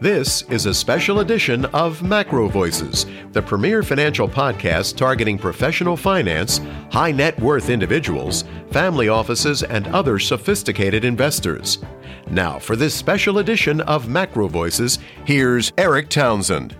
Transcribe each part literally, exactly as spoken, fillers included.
This is a special edition of Macro Voices, the premier financial podcast targeting professional finance, high net worth individuals, family offices, and other sophisticated investors. Now, for this special edition of Macro Voices, here's Eric Townsend.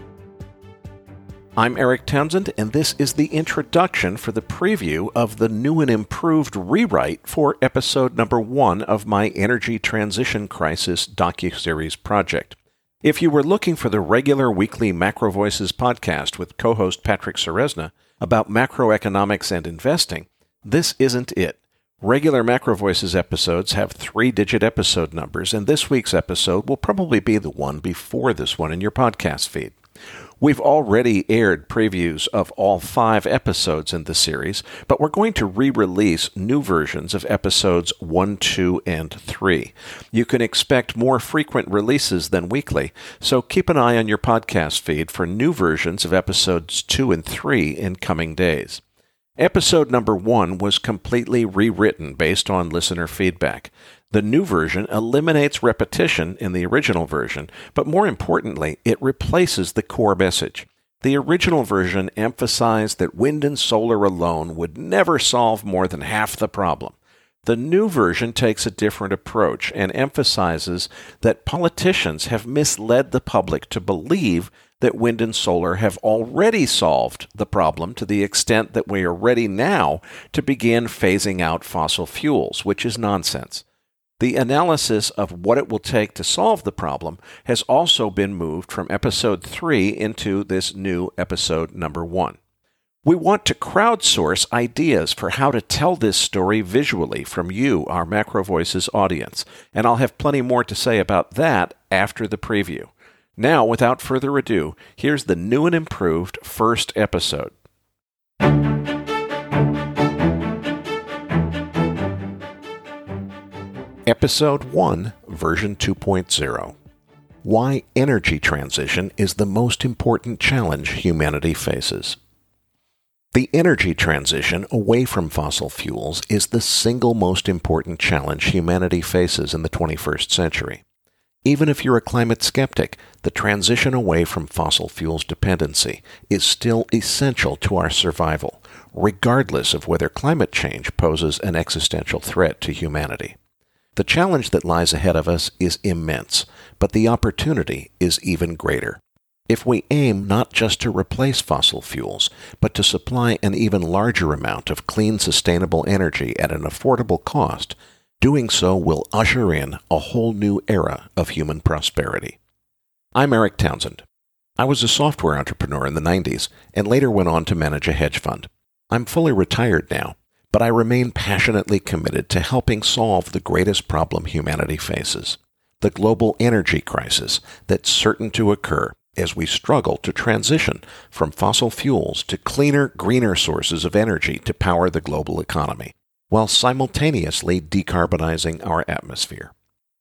I'm Eric Townsend, and this is the introduction for the preview of the new and improved rewrite for episode number one of my Energy Transition Crisis docuseries project. If you were looking for the regular weekly Macro Voices podcast with co-host Patrick Ceresna about macroeconomics and investing, this isn't it. Regular Macro Voices episodes have three-digit episode numbers, and this week's episode will probably be the one before this one in your podcast feed. We've already aired previews of all five episodes in the series, but we're going to re-release new versions of episodes one, two, and three. You can expect more frequent releases than weekly, so keep an eye on your podcast feed for new versions of episodes two and three in coming days. Episode number one was completely rewritten based on listener feedback. The new version eliminates repetition in the original version, but more importantly, it replaces the core message. The original version emphasized that wind and solar alone would never solve more than half the problem. The new version takes a different approach and emphasizes that politicians have misled the public to believe that wind and solar have already solved the problem to the extent that we are ready now to begin phasing out fossil fuels, which is nonsense. The analysis of what it will take to solve the problem has also been moved from episode three into this new episode number one. We want to crowdsource ideas for how to tell this story visually from you, our Macro Voices audience, and I'll have plenty more to say about that after the preview. Now, without further ado, here's the new and improved first episode. Episode one, version two point oh. Why energy transition is the most important challenge humanity faces. The energy transition away from fossil fuels is the single most important challenge humanity faces in the twenty-first century. Even if you're a climate skeptic, the transition away from fossil fuels dependency is still essential to our survival, regardless of whether climate change poses an existential threat to humanity. The challenge that lies ahead of us is immense, but the opportunity is even greater. If we aim not just to replace fossil fuels, but to supply an even larger amount of clean, sustainable energy at an affordable cost, doing so will usher in a whole new era of human prosperity. I'm Eric Townsend. I was a software entrepreneur in the nineties and later went on to manage a hedge fund. I'm fully retired now, but I remain passionately committed to helping solve the greatest problem humanity faces, the global energy crisis that's certain to occur as we struggle to transition from fossil fuels to cleaner, greener sources of energy to power the global economy, while simultaneously decarbonizing our atmosphere.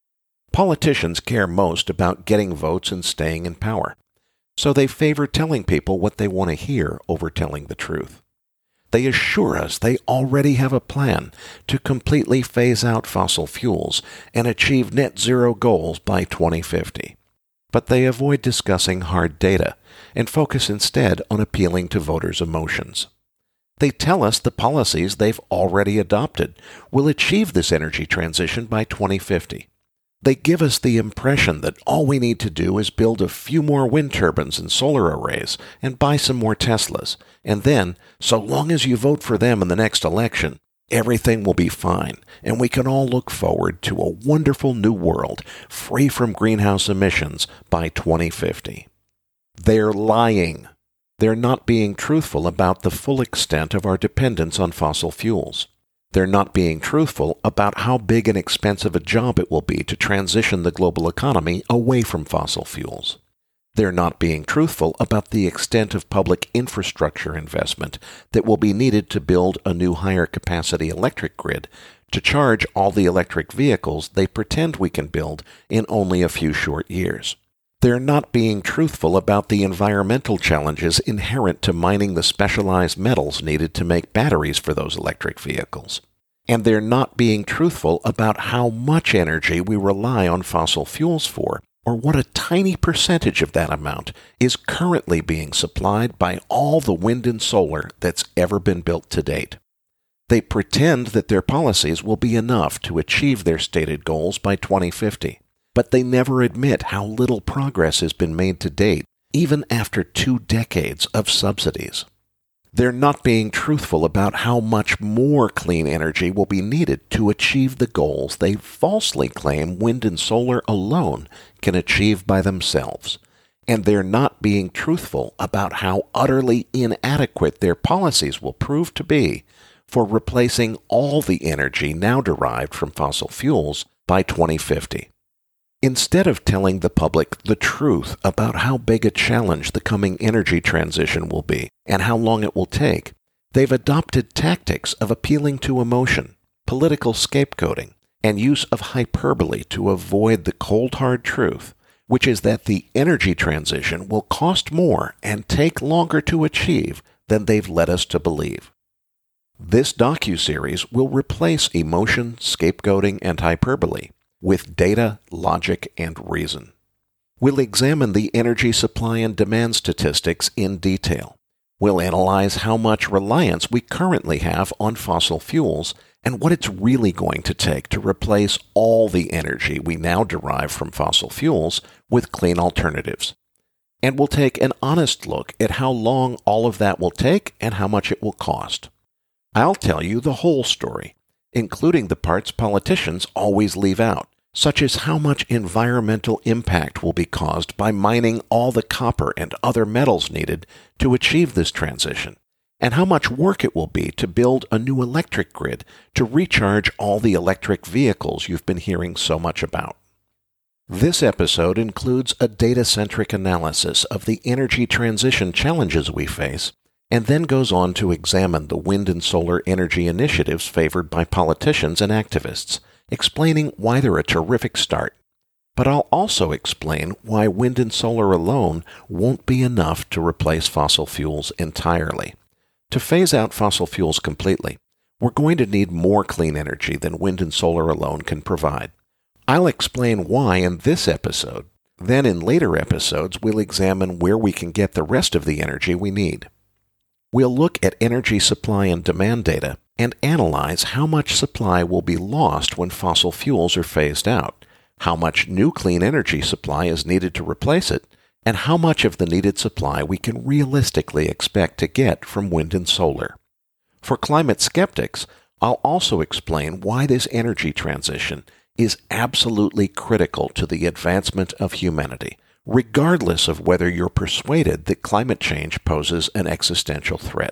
Politicians care most about getting votes and staying in power, so they favor telling people what they want to hear over telling the truth. They assure us they already have a plan to completely phase out fossil fuels and achieve net zero goals by twenty fifty. But they avoid discussing hard data and focus instead on appealing to voters' emotions. They tell us the policies they've already adopted will achieve this energy transition by twenty fifty. They give us the impression that all we need to do is build a few more wind turbines and solar arrays and buy some more Teslas, and then, so long as you vote for them in the next election, everything will be fine, and we can all look forward to a wonderful new world free from greenhouse emissions by twenty fifty. They're lying. They're not being truthful about the full extent of our dependence on fossil fuels. They're not being truthful about how big and expensive a job it will be to transition the global economy away from fossil fuels. They're not being truthful about the extent of public infrastructure investment that will be needed to build a new higher capacity electric grid to charge all the electric vehicles they pretend we can build in only a few short years. They're not being truthful about the environmental challenges inherent to mining the specialized metals needed to make batteries for those electric vehicles. And they're not being truthful about how much energy we rely on fossil fuels for or what a tiny percentage of that amount is currently being supplied by all the wind and solar that's ever been built to date. They pretend that their policies will be enough to achieve their stated goals by twenty fifty, but they never admit how little progress has been made to date, even after two decades of subsidies. They're not being truthful about how much more clean energy will be needed to achieve the goals they falsely claim wind and solar alone can achieve by themselves. And they're not being truthful about how utterly inadequate their policies will prove to be for replacing all the energy now derived from fossil fuels by twenty fifty. Instead of telling the public the truth about how big a challenge the coming energy transition will be and how long it will take, they've adopted tactics of appealing to emotion, political scapegoating, and use of hyperbole to avoid the cold hard truth, which is that the energy transition will cost more and take longer to achieve than they've led us to believe. This docuseries will replace emotion, scapegoating, and hyperbole with data, logic, and reason. We'll examine the energy supply and demand statistics in detail. We'll analyze how much reliance we currently have on fossil fuels and what it's really going to take to replace all the energy we now derive from fossil fuels with clean alternatives. And we'll take an honest look at how long all of that will take and how much it will cost. I'll tell you the whole story, including the parts politicians always leave out, such as how much environmental impact will be caused by mining all the copper and other metals needed to achieve this transition, and how much work it will be to build a new electric grid to recharge all the electric vehicles you've been hearing so much about. This episode includes a data-centric analysis of the energy transition challenges we face, and then goes on to examine the wind and solar energy initiatives favored by politicians and activists, explaining why they're a terrific start. But I'll also explain why wind and solar alone won't be enough to replace fossil fuels entirely. To phase out fossil fuels completely, we're going to need more clean energy than wind and solar alone can provide. I'll explain why in this episode. Then in later episodes, we'll examine where we can get the rest of the energy we need. We'll look at energy supply and demand data and analyze how much supply will be lost when fossil fuels are phased out, how much new clean energy supply is needed to replace it, and how much of the needed supply we can realistically expect to get from wind and solar. For climate skeptics, I'll also explain why this energy transition is absolutely critical to the advancement of humanity, regardless of whether you're persuaded that climate change poses an existential threat.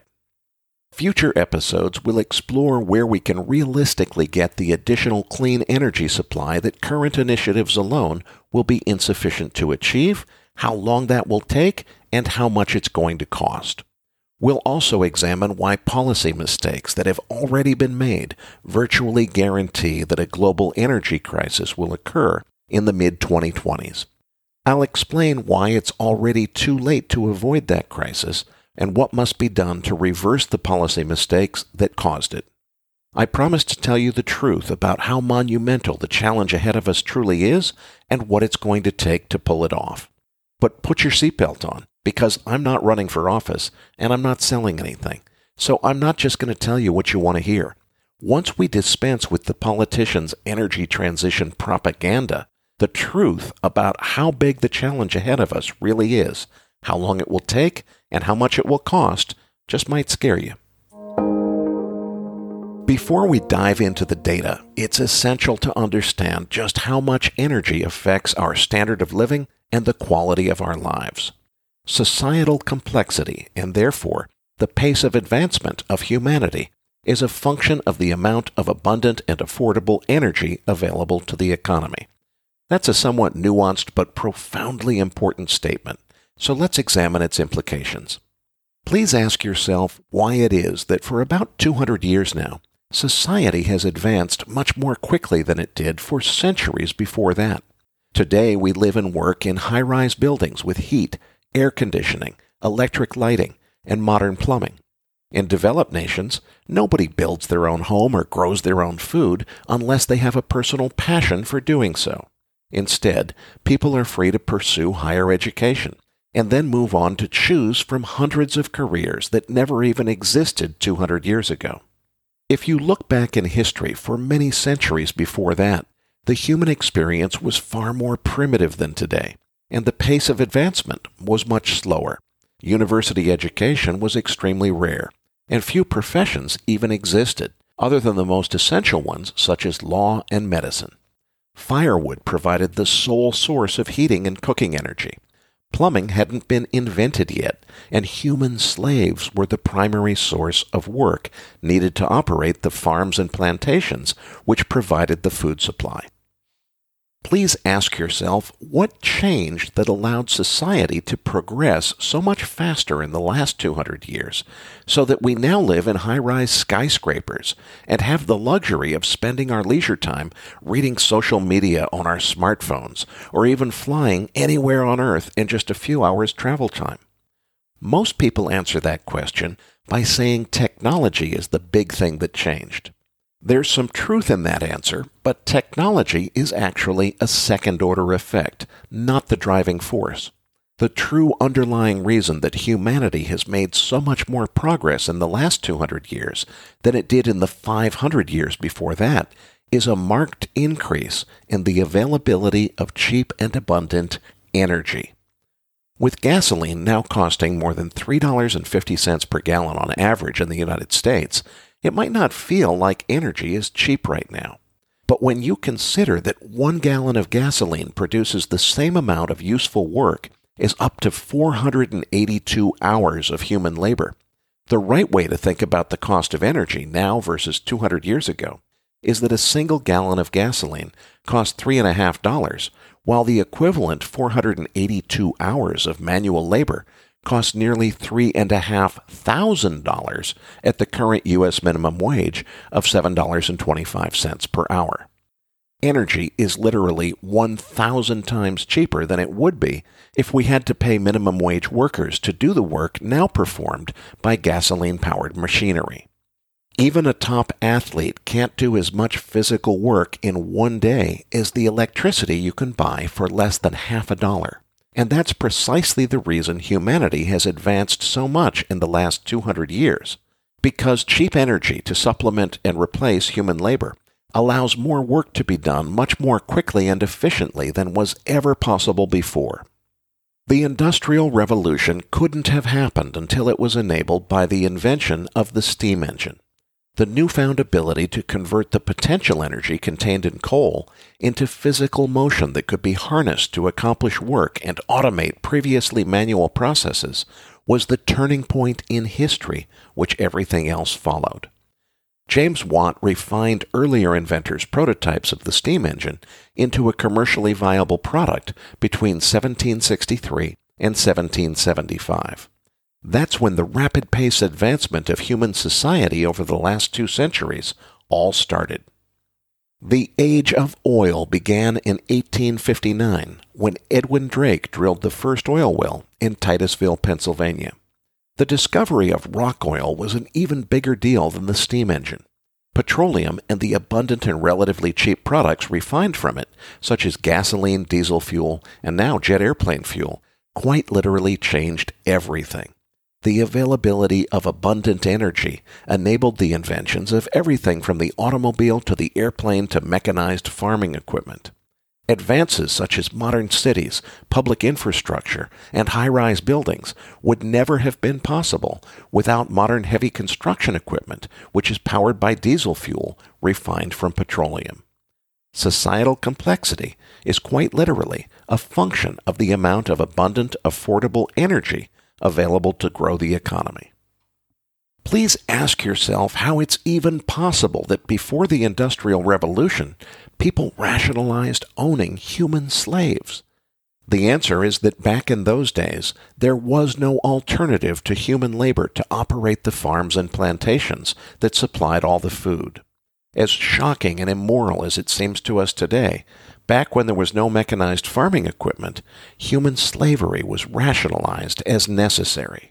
Future episodes will explore where we can realistically get the additional clean energy supply that current initiatives alone will be insufficient to achieve, how long that will take, and how much it's going to cost. We'll also examine why policy mistakes that have already been made virtually guarantee that a global energy crisis will occur in the mid twenty twenties. I'll explain why it's already too late to avoid that crisis and what must be done to reverse the policy mistakes that caused it. I promise to tell you the truth about how monumental the challenge ahead of us truly is and what it's going to take to pull it off. But put your seatbelt on, because I'm not running for office and I'm not selling anything. So I'm not just going to tell you what you want to hear. Once we dispense with the politicians' energy transition propaganda, the truth about how big the challenge ahead of us really is, how long it will take, and how much it will cost just might scare you. Before we dive into the data, it's essential to understand just how much energy affects our standard of living and the quality of our lives. Societal complexity, and therefore the pace of advancement of humanity, is a function of the amount of abundant and affordable energy available to the economy. That's a somewhat nuanced but profoundly important statement, so let's examine its implications. Please ask yourself why it is that for about two hundred years now, society has advanced much more quickly than it did for centuries before that. Today we live and work in high-rise buildings with heat, air conditioning, electric lighting, and modern plumbing. In developed nations, nobody builds their own home or grows their own food unless they have a personal passion for doing so. Instead, people are free to pursue higher education and then move on to choose from hundreds of careers that never even existed two hundred years ago. If you look back in history for many centuries before that, the human experience was far more primitive than today, and the pace of advancement was much slower. University education was extremely rare, and few professions even existed, other than the most essential ones such as law and medicine. Firewood provided the sole source of heating and cooking energy. Plumbing hadn't been invented yet, and human slaves were the primary source of work needed to operate the farms and plantations which provided the food supply. Please ask yourself what changed that allowed society to progress so much faster in the last two hundred years, so that we now live in high-rise skyscrapers and have the luxury of spending our leisure time reading social media on our smartphones, or even flying anywhere on Earth in just a few hours travel time. Most people answer that question by saying technology is the big thing that changed. There's some truth in that answer, but technology is actually a second-order effect, not the driving force. The true underlying reason that humanity has made so much more progress in the last two hundred years than it did in the five hundred years before that is a marked increase in the availability of cheap and abundant energy. With gasoline now costing more than three dollars and fifty cents per gallon on average in the United States, it might not feel like energy is cheap right now. But when you consider that one gallon of gasoline produces the same amount of useful work as up to four hundred eighty-two hours of human labor, the right way to think about the cost of energy now versus two hundred years ago is that a single gallon of gasoline costs three point five dollars, while the equivalent four hundred eighty-two hours of manual labor costs nearly three thousand five hundred dollars at the current U S minimum wage of seven dollars and twenty-five cents per hour. Energy is literally one thousand times cheaper than it would be if we had to pay minimum wage workers to do the work now performed by gasoline-powered machinery. Even a top athlete can't do as much physical work in one day as the electricity you can buy for less than half a dollar. And that's precisely the reason humanity has advanced so much in the last two hundred years. Because cheap energy to supplement and replace human labor allows more work to be done much more quickly and efficiently than was ever possible before. The Industrial Revolution couldn't have happened until it was enabled by the invention of the steam engine. The newfound ability to convert the potential energy contained in coal into physical motion that could be harnessed to accomplish work and automate previously manual processes was the turning point in history, which everything else followed. James Watt refined earlier inventors' prototypes of the steam engine into a commercially viable product between seventeen sixty-three and seventeen seventy-five. That's when the rapid pace advancement of human society over the last two centuries all started. The Age of Oil began in eighteen fifty-nine, when Edwin Drake drilled the first oil well in Titusville, Pennsylvania. The discovery of rock oil was an even bigger deal than the steam engine. Petroleum and the abundant and relatively cheap products refined from it, such as gasoline, diesel fuel, and now jet airplane fuel, quite literally changed everything. The availability of abundant energy enabled the inventions of everything from the automobile to the airplane to mechanized farming equipment. Advances such as modern cities, public infrastructure, and high-rise buildings would never have been possible without modern heavy construction equipment, which is powered by diesel fuel refined from petroleum. Societal complexity is quite literally a function of the amount of abundant, affordable energy available to grow the economy. Please ask yourself how it's even possible that before the Industrial Revolution, people rationalized owning human slaves. The answer is that back in those days, there was no alternative to human labor to operate the farms and plantations that supplied all the food. As shocking and immoral as it seems to us today, back when there was no mechanized farming equipment, human slavery was rationalized as necessary.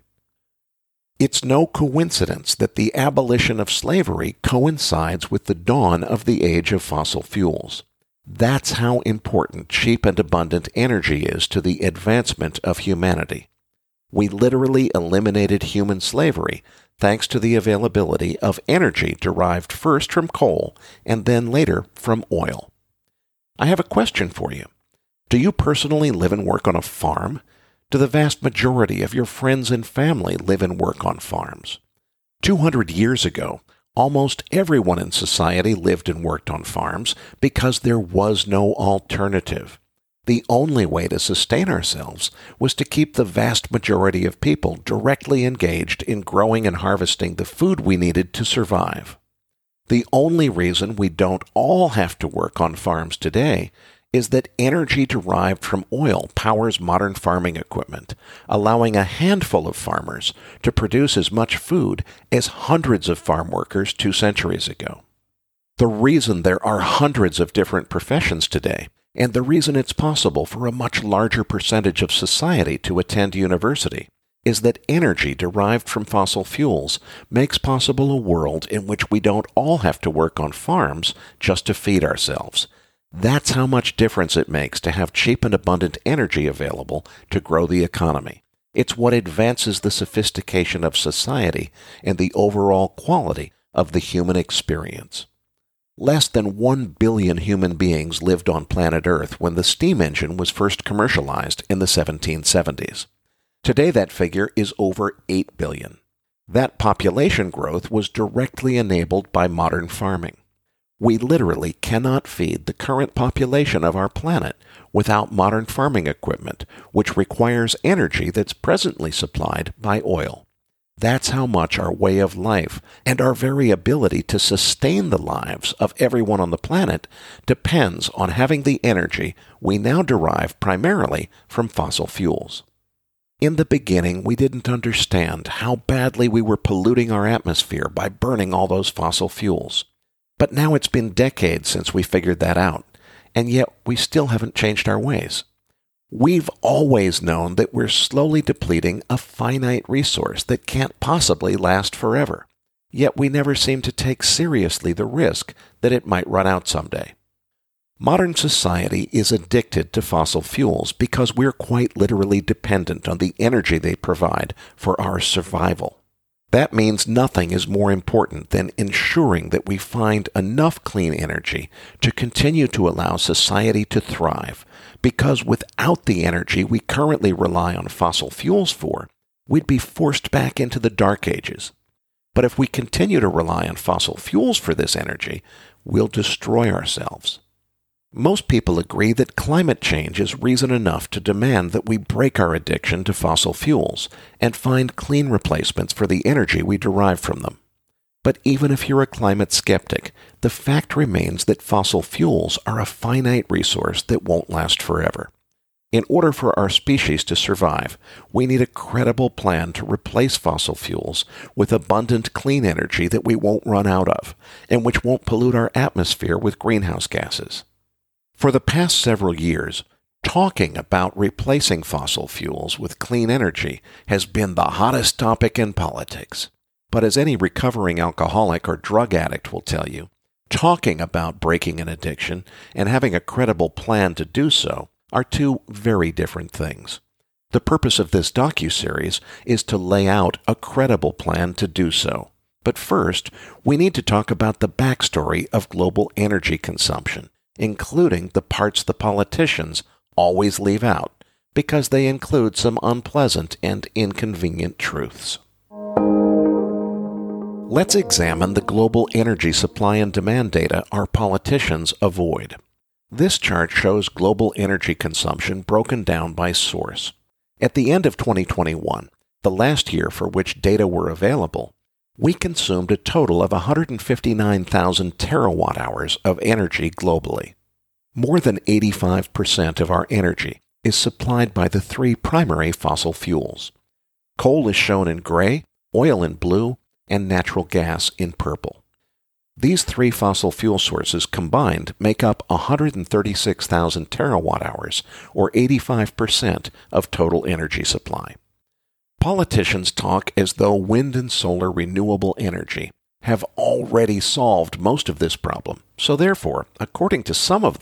It's no coincidence that the abolition of slavery coincides with the dawn of the age of fossil fuels. That's how important cheap and abundant energy is to the advancement of humanity. We literally eliminated human slavery thanks to the availability of energy derived first from coal and then later from oil. I have a question for you. Do you personally live and work on a farm? Do the vast majority of your friends and family live and work on farms? two hundred years ago, almost everyone in society lived and worked on farms because there was no alternative. The only way to sustain ourselves was to keep the vast majority of people directly engaged in growing and harvesting the food we needed to survive. The only reason we don't all have to work on farms today is that energy derived from oil powers modern farming equipment, allowing a handful of farmers to produce as much food as hundreds of farm workers two centuries ago. The reason there are hundreds of different professions today, and the reason it's possible for a much larger percentage of society to attend university, is that energy derived from fossil fuels makes possible a world in which we don't all have to work on farms just to feed ourselves. That's how much difference it makes to have cheap and abundant energy available to grow the economy. It's what advances the sophistication of society and the overall quality of the human experience. Less than one billion human beings lived on planet Earth when the steam engine was first commercialized in the seventeen seventies. Today that figure is over eight billion. That population growth was directly enabled by modern farming. We literally cannot feed the current population of our planet without modern farming equipment, which requires energy that's presently supplied by oil. That's how much our way of life and our very ability to sustain the lives of everyone on the planet depends on having the energy we now derive primarily from fossil fuels. In the beginning, we didn't understand how badly we were polluting our atmosphere by burning all those fossil fuels. But now it's been decades since we figured that out, and yet we still haven't changed our ways. We've always known that we're slowly depleting a finite resource that can't possibly last forever, yet we never seem to take seriously the risk that it might run out someday. Modern society is addicted to fossil fuels because we're quite literally dependent on the energy they provide for our survival. That means nothing is more important than ensuring that we find enough clean energy to continue to allow society to thrive, because without the energy we currently rely on fossil fuels for, we'd be forced back into the dark ages. But if we continue to rely on fossil fuels for this energy, we'll destroy ourselves. Most people agree that climate change is reason enough to demand that we break our addiction to fossil fuels and find clean replacements for the energy we derive from them. But even if you're a climate skeptic, the fact remains that fossil fuels are a finite resource that won't last forever. In order for our species to survive, we need a credible plan to replace fossil fuels with abundant clean energy that we won't run out of, and which won't pollute our atmosphere with greenhouse gases. For the past several years, talking about replacing fossil fuels with clean energy has been the hottest topic in politics. But as any recovering alcoholic or drug addict will tell you, talking about breaking an addiction and having a credible plan to do so are two very different things. The purpose of this docuseries is to lay out a credible plan to do so. But first, we need to talk about the backstory of global energy consumption, including the parts the politicians always leave out, because they include some unpleasant and inconvenient truths. Let's examine the global energy supply and demand data our politicians avoid. This chart shows global energy consumption broken down by source. At the end of twenty twenty-one, the last year for which data were available, we consumed a total of one hundred fifty-nine thousand terawatt hours of energy globally. More than eighty-five percent of our energy is supplied by the three primary fossil fuels. Coal is shown in gray, oil in blue, and natural gas in purple. These three fossil fuel sources combined make up one hundred thirty-six thousand terawatt hours, or eighty-five percent of total energy supply. Politicians talk as though wind and solar renewable energy have already solved most of this problem, so therefore, according to some of them,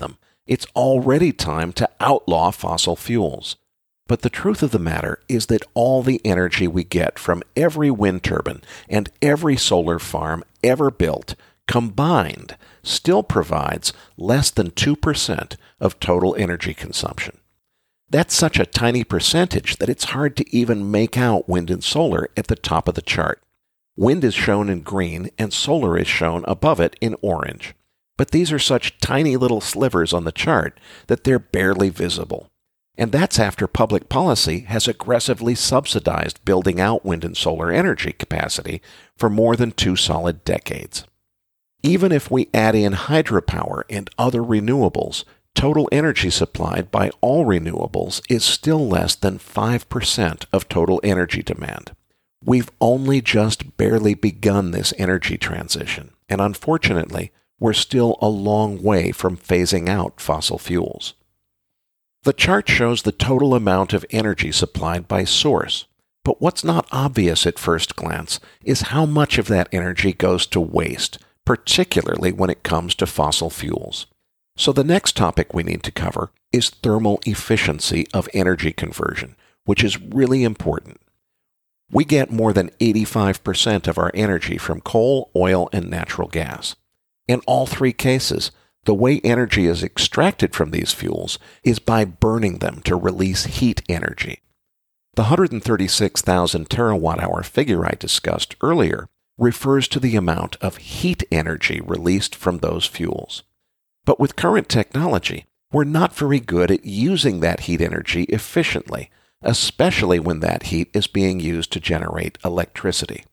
It's already time to outlaw fossil fuels. But the truth of the matter is that all the energy we get from every wind turbine and every solar farm ever built combined still provides less than two percent of total energy consumption. That's such a tiny percentage that it's hard to even make out wind and solar at the top of the chart. Wind is shown in green and solar is shown above it in orange. But these are such tiny little slivers on the chart that they're barely visible. And that's after public policy has aggressively subsidized building out wind and solar energy capacity for more than two solid decades. Even if we add in hydropower and other renewables, total energy supplied by all renewables is still less than five percent of total energy demand. We've only just barely begun this energy transition, and unfortunately, we're still a long way from phasing out fossil fuels. The chart shows the total amount of energy supplied by source, but what's not obvious at first glance is how much of that energy goes to waste, particularly when it comes to fossil fuels. So the next topic we need to cover is thermal efficiency of energy conversion, which is really important. We get more than eighty-five percent of our energy from coal, oil, and natural gas. In all three cases, the way energy is extracted from these fuels is by burning them to release heat energy. The one hundred thirty-six thousand terawatt hour figure I discussed earlier refers to the amount of heat energy released from those fuels. But with current technology, we're not very good at using that heat energy efficiently, especially when that heat is being used to generate electricity.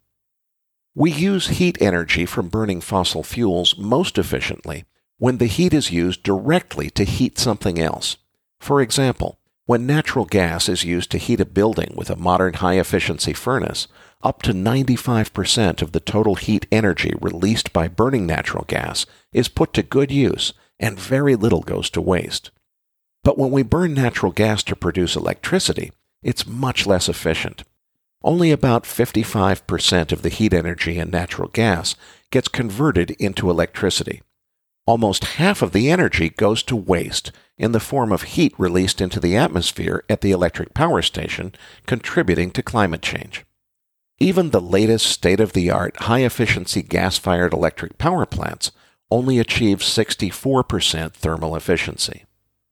We use heat energy from burning fossil fuels most efficiently when the heat is used directly to heat something else. For example, when natural gas is used to heat a building with a modern high-efficiency furnace, up to ninety-five percent of the total heat energy released by burning natural gas is put to good use, and very little goes to waste. But when we burn natural gas to produce electricity, it's much less efficient. Only about fifty-five percent of the heat energy in natural gas gets converted into electricity. Almost half of the energy goes to waste in the form of heat released into the atmosphere at the electric power station, contributing to climate change. Even the latest state-of-the-art high-efficiency gas-fired electric power plants only achieve sixty-four percent thermal efficiency.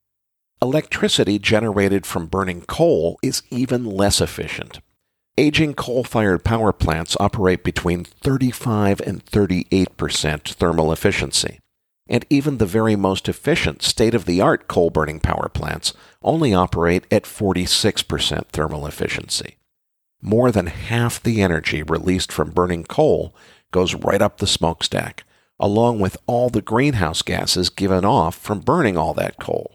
Electricity generated from burning coal is even less efficient. Aging coal-fired power plants operate between thirty-five and thirty-eight percent thermal efficiency. And even the very most efficient state-of-the-art coal-burning power plants only operate at forty-six percent thermal efficiency. More than half the energy released from burning coal goes right up the smokestack, along with all the greenhouse gases given off from burning all that coal.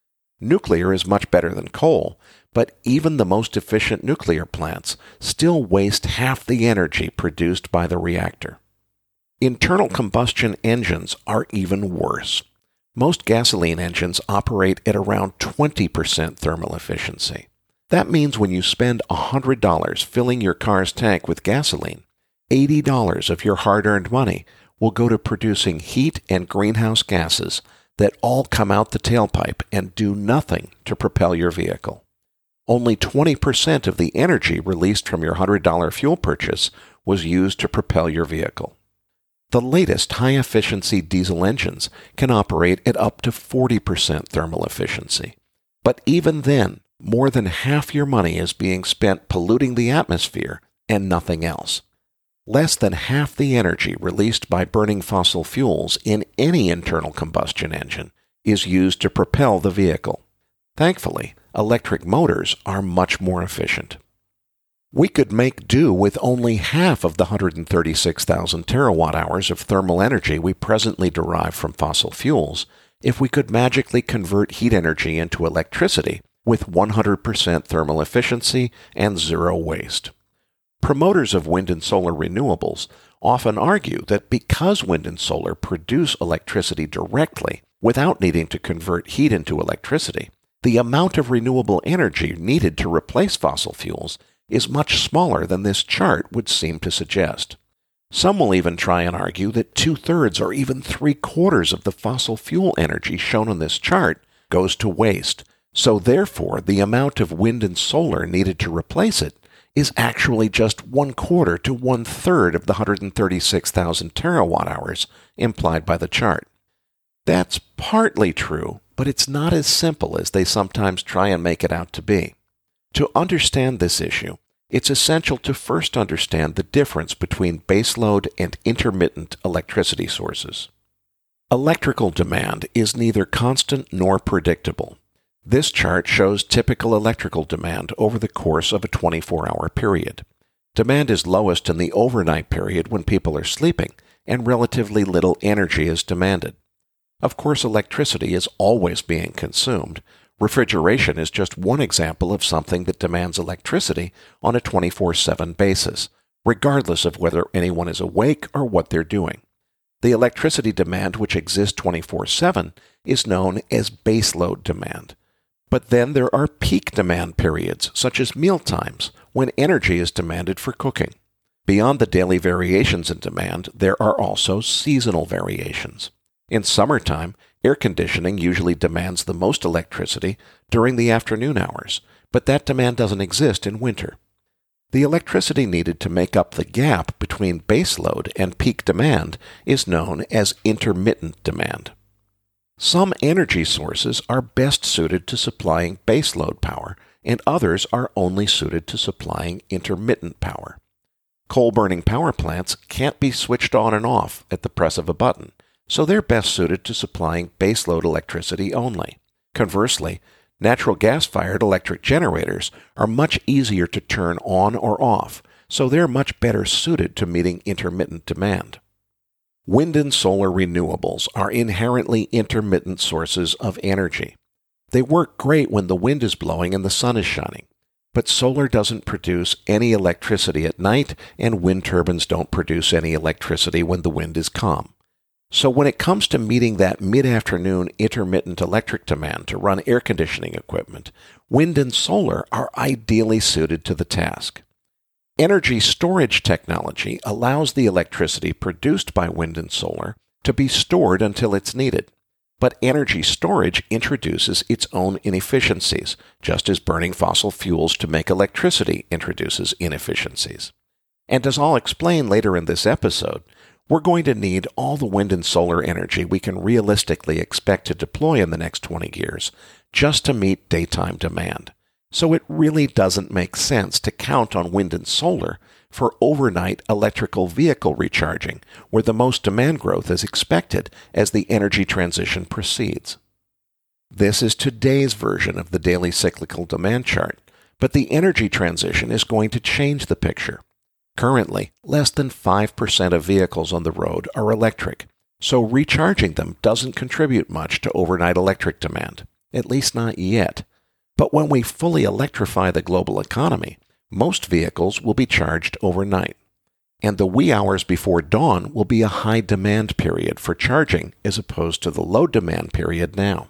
Nuclear is much better than coal, but even the most efficient nuclear plants still waste half the energy produced by the reactor. Internal combustion engines are even worse. Most gasoline engines operate at around twenty percent thermal efficiency. That means when you spend one hundred dollars filling your car's tank with gasoline, eighty dollars of your hard-earned money will go to producing heat and greenhouse gases that all come out the tailpipe and do nothing to propel your vehicle. Only twenty percent of the energy released from your one hundred dollars fuel purchase was used to propel your vehicle. The latest high-efficiency diesel engines can operate at up to forty percent thermal efficiency. But even then, more than half your money is being spent polluting the atmosphere and nothing else. Less than half the energy released by burning fossil fuels in any internal combustion engine is used to propel the vehicle. Thankfully, electric motors are much more efficient. We could make do with only half of the one hundred thirty-six thousand terawatt hours of thermal energy we presently derive from fossil fuels if we could magically convert heat energy into electricity with one hundred percent thermal efficiency and zero waste. Promoters of wind and solar renewables often argue that because wind and solar produce electricity directly without needing to convert heat into electricity, the amount of renewable energy needed to replace fossil fuels is much smaller than this chart would seem to suggest. Some will even try and argue that two-thirds or even three-quarters of the fossil fuel energy shown on this chart goes to waste, so therefore the amount of wind and solar needed to replace it is actually just one-quarter to one-third of the one hundred thirty-six thousand terawatt-hours implied by the chart. That's partly true, but it's not as simple as they sometimes try and make it out to be. To understand this issue, it's essential to first understand the difference between baseload and intermittent electricity sources. Electrical demand is neither constant nor predictable. This chart shows typical electrical demand over the course of a twenty-four hour period. Demand is lowest in the overnight period when people are sleeping, and relatively little energy is demanded. Of course, electricity is always being consumed. Refrigeration is just one example of something that demands electricity on a twenty-four seven basis, regardless of whether anyone is awake or what they're doing. The electricity demand which exists twenty-four seven is known as baseload demand. But then there are peak demand periods, such as meal times, when energy is demanded for cooking. Beyond the daily variations in demand, there are also seasonal variations. In summertime, air conditioning usually demands the most electricity during the afternoon hours, but that demand doesn't exist in winter. The electricity needed to make up the gap between baseload and peak demand is known as intermittent demand. Some energy sources are best suited to supplying baseload power, and others are only suited to supplying intermittent power. Coal-burning power plants can't be switched on and off at the press of a button, so they're best suited to supplying baseload electricity only. Conversely, natural gas-fired electric generators are much easier to turn on or off, so they're much better suited to meeting intermittent demand. Wind and solar renewables are inherently intermittent sources of energy. They work great when the wind is blowing and the sun is shining, but solar doesn't produce any electricity at night, and wind turbines don't produce any electricity when the wind is calm. So when it comes to meeting that mid-afternoon intermittent electric demand to run air conditioning equipment, wind and solar are ideally suited to the task. Energy storage technology allows the electricity produced by wind and solar to be stored until it's needed. But energy storage introduces its own inefficiencies, just as burning fossil fuels to make electricity introduces inefficiencies. And as I'll explain later in this episode, we're going to need all the wind and solar energy we can realistically expect to deploy in the next twenty years just to meet daytime demand. So it really doesn't make sense to count on wind and solar for overnight electrical vehicle recharging, where the most demand growth is expected as the energy transition proceeds. This is today's version of the daily cyclical demand chart, but the energy transition is going to change the picture. Currently, less than five percent of vehicles on the road are electric, so recharging them doesn't contribute much to overnight electric demand, at least not yet. But when we fully electrify the global economy, most vehicles will be charged overnight, and the wee hours before dawn will be a high demand period for charging as opposed to the low demand period now.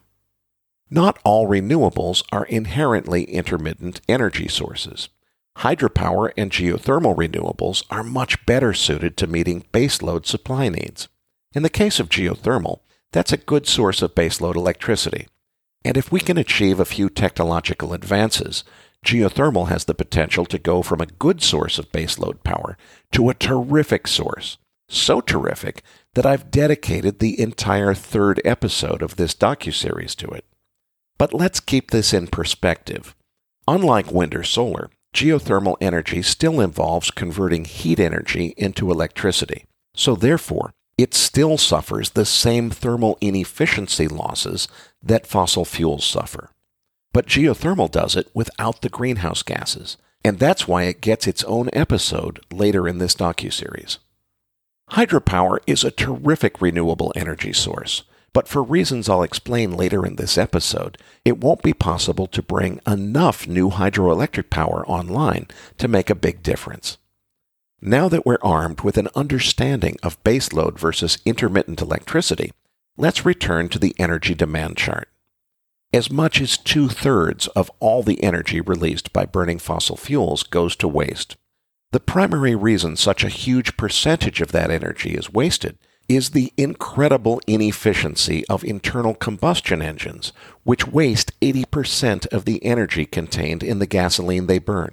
Not all renewables are inherently intermittent energy sources. Hydropower and geothermal renewables are much better suited to meeting baseload supply needs. In the case of geothermal, that's a good source of baseload electricity. And if we can achieve a few technological advances, geothermal has the potential to go from a good source of baseload power to a terrific source. So terrific that I've dedicated the entire third episode of this docuseries to it. But let's keep this in perspective. Unlike wind or solar, geothermal energy still involves converting heat energy into electricity, so therefore it still suffers the same thermal inefficiency losses that fossil fuels suffer. But geothermal does it without the greenhouse gases, and that's why it gets its own episode later in this docuseries. Hydropower is a terrific renewable energy source, but for reasons I'll explain later in this episode, it won't be possible to bring enough new hydroelectric power online to make a big difference. Now that we're armed with an understanding of baseload versus intermittent electricity, let's return to the energy demand chart. As much as two-thirds of all the energy released by burning fossil fuels goes to waste. The primary reason such a huge percentage of that energy is wasted is the incredible inefficiency of internal combustion engines, which waste eighty percent of the energy contained in the gasoline they burn.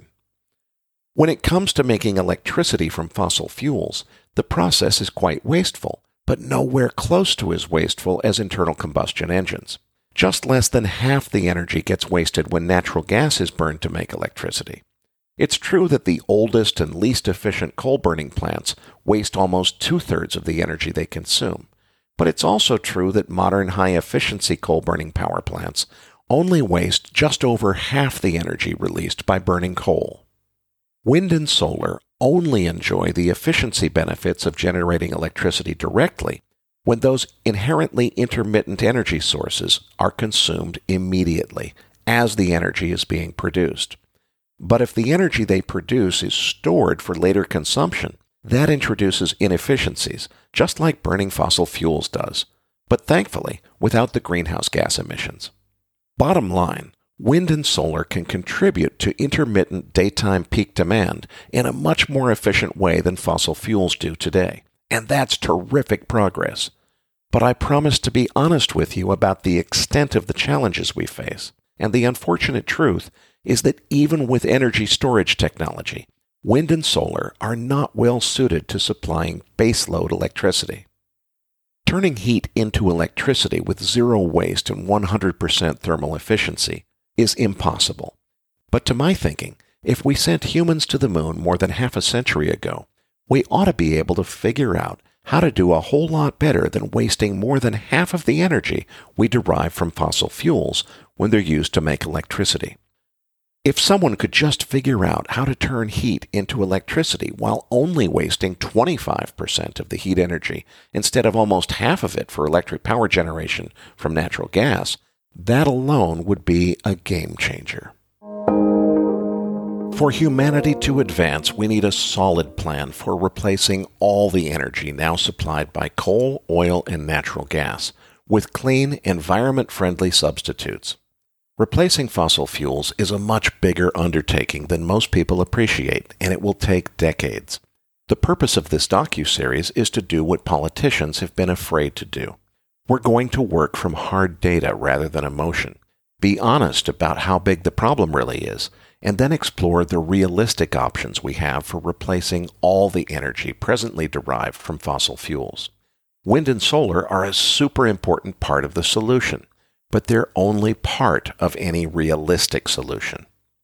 When it comes to making electricity from fossil fuels, the process is quite wasteful, but nowhere close to as wasteful as internal combustion engines. Just less than half the energy gets wasted when natural gas is burned to make electricity. It's true that the oldest and least efficient coal-burning plants waste almost two-thirds of the energy they consume, but it's also true that modern high-efficiency coal-burning power plants only waste just over half the energy released by burning coal. Wind and solar only enjoy the efficiency benefits of generating electricity directly when those inherently intermittent energy sources are consumed immediately as the energy is being produced. But if the energy they produce is stored for later consumption, that introduces inefficiencies, just like burning fossil fuels does, but thankfully without the greenhouse gas emissions. Bottom line, wind and solar can contribute to intermittent daytime peak demand in a much more efficient way than fossil fuels do today, and that's terrific progress. But I promise to be honest with you about the extent of the challenges we face, and the unfortunate truth is that even with energy storage technology, wind and solar are not well suited to supplying baseload electricity. Turning heat into electricity with zero waste and one hundred percent thermal efficiency is impossible. But to my thinking, if we sent humans to the moon more than half a century ago, we ought to be able to figure out how to do a whole lot better than wasting more than half of the energy we derive from fossil fuels when they're used to make electricity. If someone could just figure out how to turn heat into electricity while only wasting twenty-five percent of the heat energy instead of almost half of it for electric power generation from natural gas, that alone would be a game changer. For humanity to advance, we need a solid plan for replacing all the energy now supplied by coal, oil, and natural gas with clean, environment-friendly substitutes. Replacing fossil fuels is a much bigger undertaking than most people appreciate, and it will take decades. The purpose of this docuseries is to do what politicians have been afraid to do. We're going to work from hard data rather than emotion, be honest about how big the problem really is, and then explore the realistic options we have for replacing all the energy presently derived from fossil fuels. Wind and solar are a super important part of the solution, but they're only part of any realistic solution.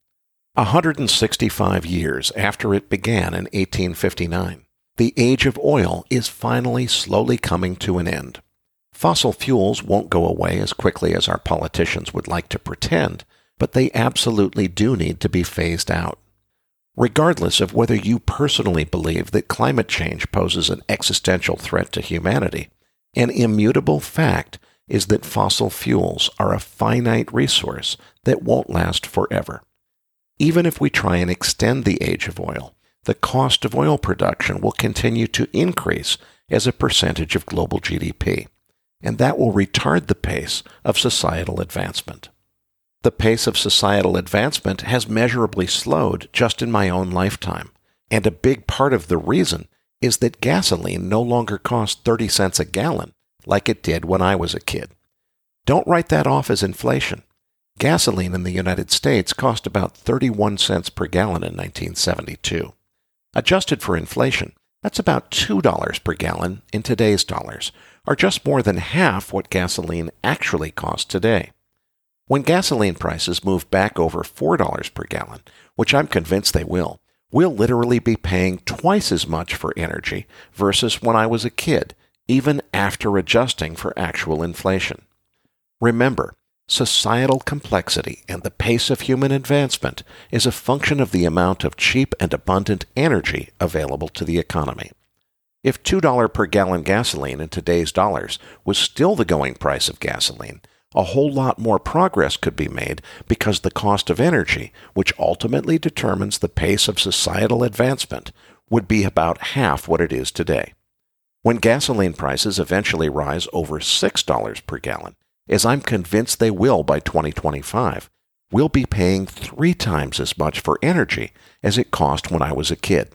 one hundred sixty-five years after it began in eighteen fifty-nine, the age of oil is finally slowly coming to an end. Fossil fuels won't go away as quickly as our politicians would like to pretend, but they absolutely do need to be phased out. Regardless of whether you personally believe that climate change poses an existential threat to humanity, an immutable fact is that fossil fuels are a finite resource that won't last forever. Even if we try and extend the age of oil, the cost of oil production will continue to increase as a percentage of global G D P, and that will retard the pace of societal advancement. The pace of societal advancement has measurably slowed just in my own lifetime, and a big part of the reason is that gasoline no longer costs thirty cents a gallon like it did when I was a kid. Don't write that off as inflation. Gasoline in the United States cost about thirty-one cents per gallon in nineteen seventy-two. Adjusted for inflation, that's about two dollars per gallon in today's dollars, or just more than half what gasoline actually costs today. When gasoline prices move back over four dollars per gallon, which I'm convinced they will, we'll literally be paying twice as much for energy versus when I was a kid, even after adjusting for actual inflation. Remember, societal complexity and the pace of human advancement is a function of the amount of cheap and abundant energy available to the economy. If two dollars per gallon gasoline in today's dollars was still the going price of gasoline, a whole lot more progress could be made because the cost of energy, which ultimately determines the pace of societal advancement, would be about half what it is today. When gasoline prices eventually rise over six dollars per gallon, as I'm convinced they will by twenty twenty-five, we'll be paying three times as much for energy as it cost when I was a kid.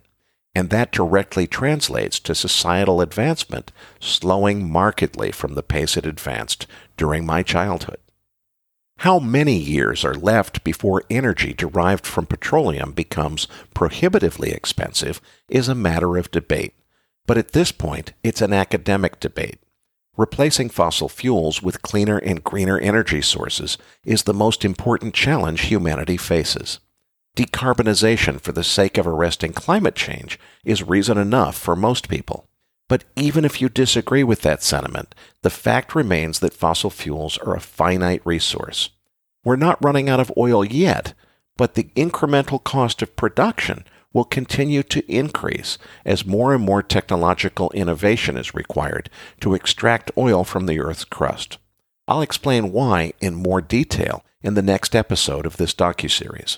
and that directly translates to societal advancement slowing markedly from the pace it advanced during my childhood. How many years are left before energy derived from petroleum becomes prohibitively expensive is a matter of debate, but at this point it's an academic debate. Replacing fossil fuels with cleaner and greener energy sources is the most important challenge humanity faces. Decarbonization for the sake of arresting climate change is reason enough for most people. But even if you disagree with that sentiment, the fact remains that fossil fuels are a finite resource. We're not running out of oil yet, but the incremental cost of production will continue to increase as more and more technological innovation is required to extract oil from the Earth's crust. I'll explain why in more detail in the next episode of this docuseries.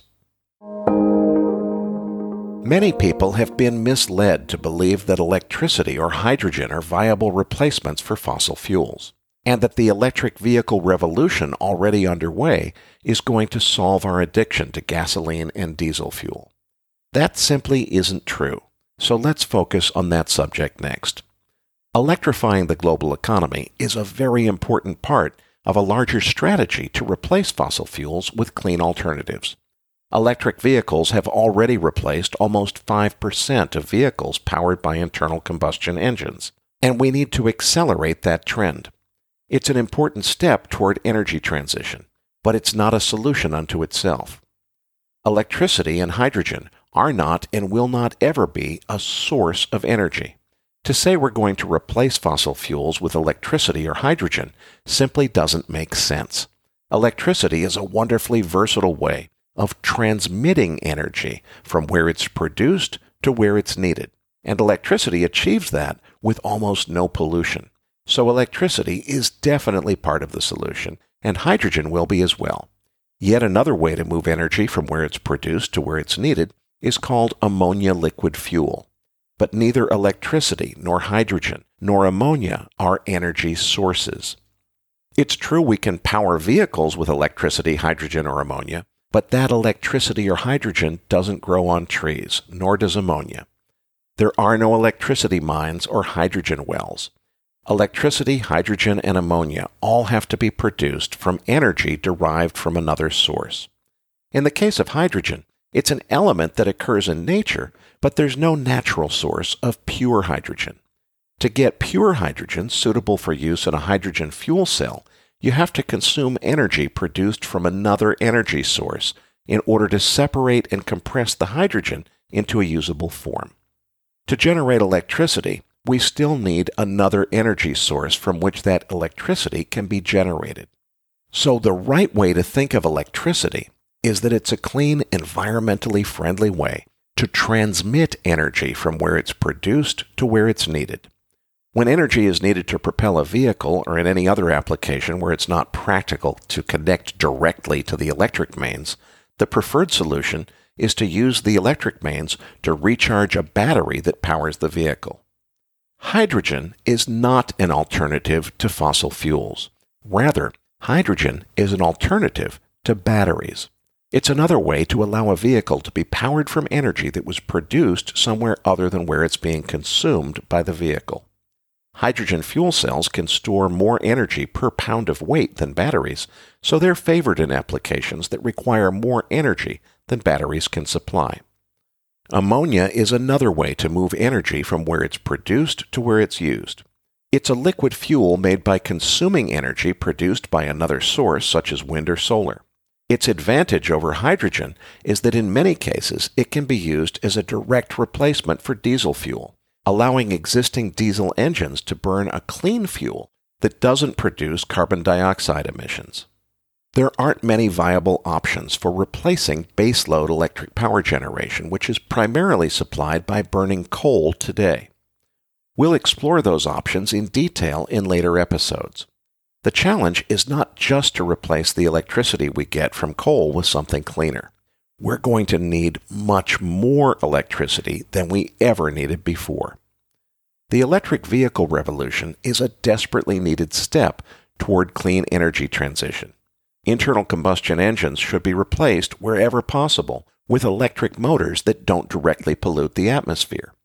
Many people have been misled to believe that electricity or hydrogen are viable replacements for fossil fuels, and that the electric vehicle revolution already underway is going to solve our addiction to gasoline and diesel fuel. That simply isn't true, so let's focus on that subject next. Electrifying the global economy is a very important part of a larger strategy to replace fossil fuels with clean alternatives. Electric vehicles have already replaced almost five percent of vehicles powered by internal combustion engines, and we need to accelerate that trend. It's an important step toward energy transition, but it's not a solution unto itself. Electricity and hydrogen are not and will not ever be a source of energy. To say we're going to replace fossil fuels with electricity or hydrogen simply doesn't make sense. Electricity is a wonderfully versatile way of transmitting energy from where it's produced to where it's needed, and electricity achieves that with almost no pollution. So electricity is definitely part of the solution, and hydrogen will be as well. Yet another way to move energy from where it's produced to where it's needed is called ammonia liquid fuel. But neither electricity nor hydrogen nor ammonia are energy sources. It's true we can power vehicles with electricity, hydrogen, or ammonia, but that electricity or hydrogen doesn't grow on trees, nor does ammonia. There are no electricity mines or hydrogen wells. Electricity, hydrogen, and ammonia all have to be produced from energy derived from another source. In the case of hydrogen, it's an element that occurs in nature, but there's no natural source of pure hydrogen. To get pure hydrogen suitable for use in a hydrogen fuel cell, you have to consume energy produced from another energy source in order to separate and compress the hydrogen into a usable form. To generate electricity, we still need another energy source from which that electricity can be generated. So the right way to think of electricity is that it's a clean, environmentally friendly way to transmit energy from where it's produced to where it's needed. When energy is needed to propel a vehicle or in any other application where it's not practical to connect directly to the electric mains, the preferred solution is to use the electric mains to recharge a battery that powers the vehicle. Hydrogen is not an alternative to fossil fuels. Rather, hydrogen is an alternative to batteries. It's another way to allow a vehicle to be powered from energy that was produced somewhere other than where it's being consumed by the vehicle. Hydrogen fuel cells can store more energy per pound of weight than batteries, so they're favored in applications that require more energy than batteries can supply. Ammonia is another way to move energy from where it's produced to where it's used. It's a liquid fuel made by consuming energy produced by another source such as wind or solar. Its advantage over hydrogen is that in many cases it can be used as a direct replacement for diesel fuel, allowing existing diesel engines to burn a clean fuel that doesn't produce carbon dioxide emissions. There aren't many viable options for replacing baseload electric power generation, which is primarily supplied by burning coal today. We'll explore those options in detail in later episodes. The challenge is not just to replace the electricity we get from coal with something cleaner. We're going to need much more electricity than we ever needed before. The electric vehicle revolution is a desperately needed step toward clean energy transition. Internal combustion engines should be replaced wherever possible with electric motors that don't directly pollute the atmosphere.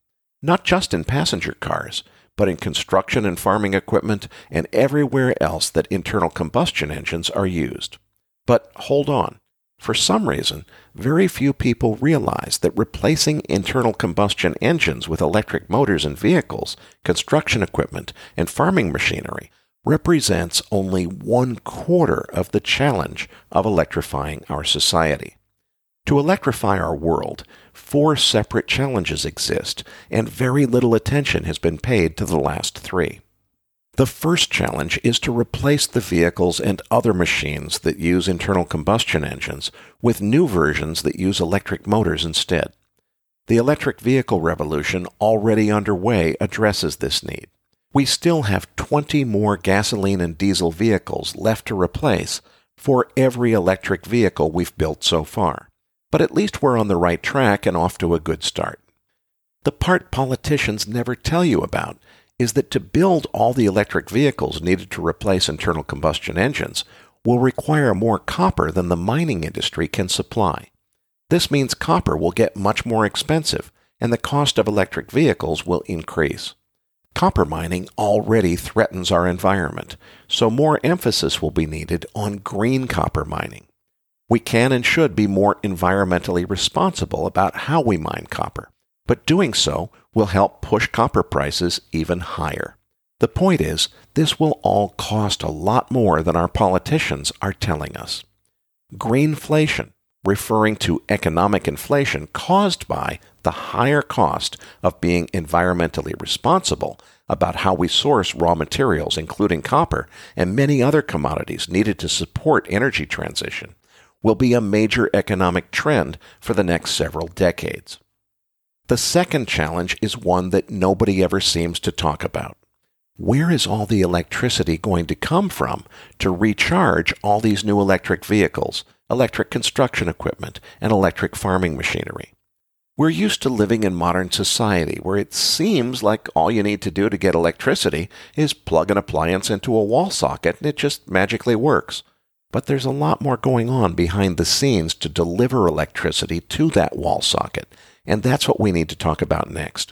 not just in passenger cars, but in construction and farming equipment and everywhere else that internal combustion engines are used. But hold on. For some reason, very few people realize that replacing internal combustion engines with electric motors in vehicles, construction equipment, and farming machinery represents only one quarter of the challenge of electrifying our society. To electrify our world, four separate challenges exist, and very little attention has been paid to the last three. The first challenge is to replace the vehicles and other machines that use internal combustion engines with new versions that use electric motors instead. The electric vehicle revolution already underway addresses this need. We still have twenty more gasoline and diesel vehicles left to replace for every electric vehicle we've built so far. But at least we're on the right track and off to a good start. The part politicians never tell you about is that to build all the electric vehicles needed to replace internal combustion engines will require more copper than the mining industry can supply. This means copper will get much more expensive, and the cost of electric vehicles will increase. Copper mining already threatens our environment, so more emphasis will be needed on green copper mining. We can and should be more environmentally responsible about how we mine copper, but doing so will help push copper prices even higher. The point is, this will all cost a lot more than our politicians are telling us. Greenflation, referring to economic inflation caused by the higher cost of being environmentally responsible about how we source raw materials, including copper and many other commodities needed to support energy transition, will be a major economic trend for the next several decades. The second challenge is one that nobody ever seems to talk about. Where is all the electricity going to come from to recharge all these new electric vehicles, electric construction equipment, and electric farming machinery? We're used to living in modern society where it seems like all you need to do to get electricity is plug an appliance into a wall socket and it just magically works. But there's a lot more going on behind the scenes to deliver electricity to that wall socket, and that's what we need to talk about next.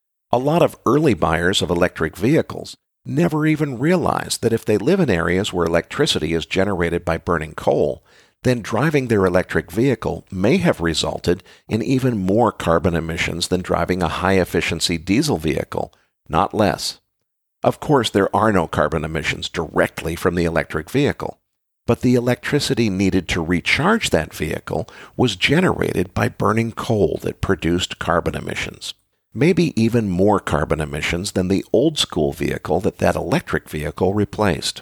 A lot of early buyers of electric vehicles never even realize that if they live in areas where electricity is generated by burning coal, then driving their electric vehicle may have resulted in even more carbon emissions than driving a high-efficiency diesel vehicle, not less. Of course, there are no carbon emissions directly from the electric vehicle, but the electricity needed to recharge that vehicle was generated by burning coal that produced carbon emissions. Maybe even more carbon emissions than the old-school vehicle that that electric vehicle replaced.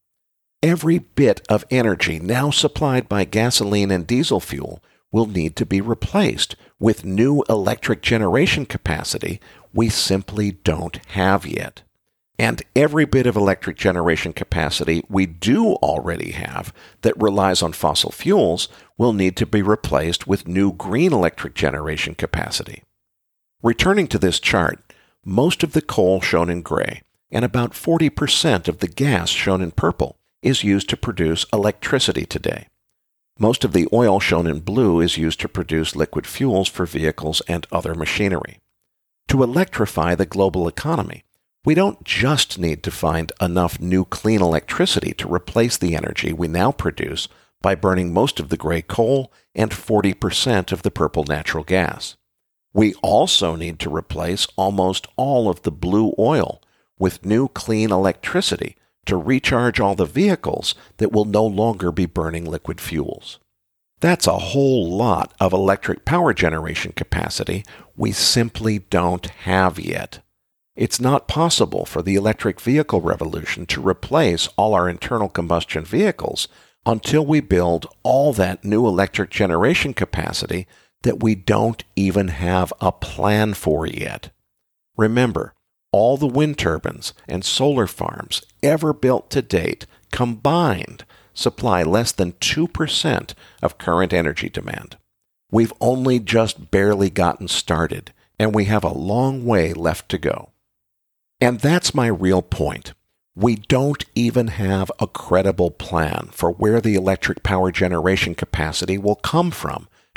Every bit of energy now supplied by gasoline and diesel fuel will need to be replaced with new electric generation capacity we simply don't have yet. And every bit of electric generation capacity we do already have that relies on fossil fuels will need to be replaced with new green electric generation capacity. Returning to this chart, most of the coal shown in gray and about forty percent of the gas shown in purple is used to produce electricity today. Most of the oil shown in blue is used to produce liquid fuels for vehicles and other machinery. To electrify the global economy, we don't just need to find enough new clean electricity to replace the energy we now produce by burning most of the gray coal and forty percent of the purple natural gas. We also need to replace almost all of the blue oil with new clean electricity to recharge all the vehicles that will no longer be burning liquid fuels. That's a whole lot of electric power generation capacity we simply don't have yet. It's not possible for the electric vehicle revolution to replace all our internal combustion vehicles until we build all that new electric generation capacity that we don't even have a plan for yet. Remember, all the wind turbines and solar farms ever built to date combined supply less than two percent of current energy demand. We've only just barely gotten started, and we have a long way left to go. And that's my real point. We don't even have a credible plan for where the electric power generation capacity will come from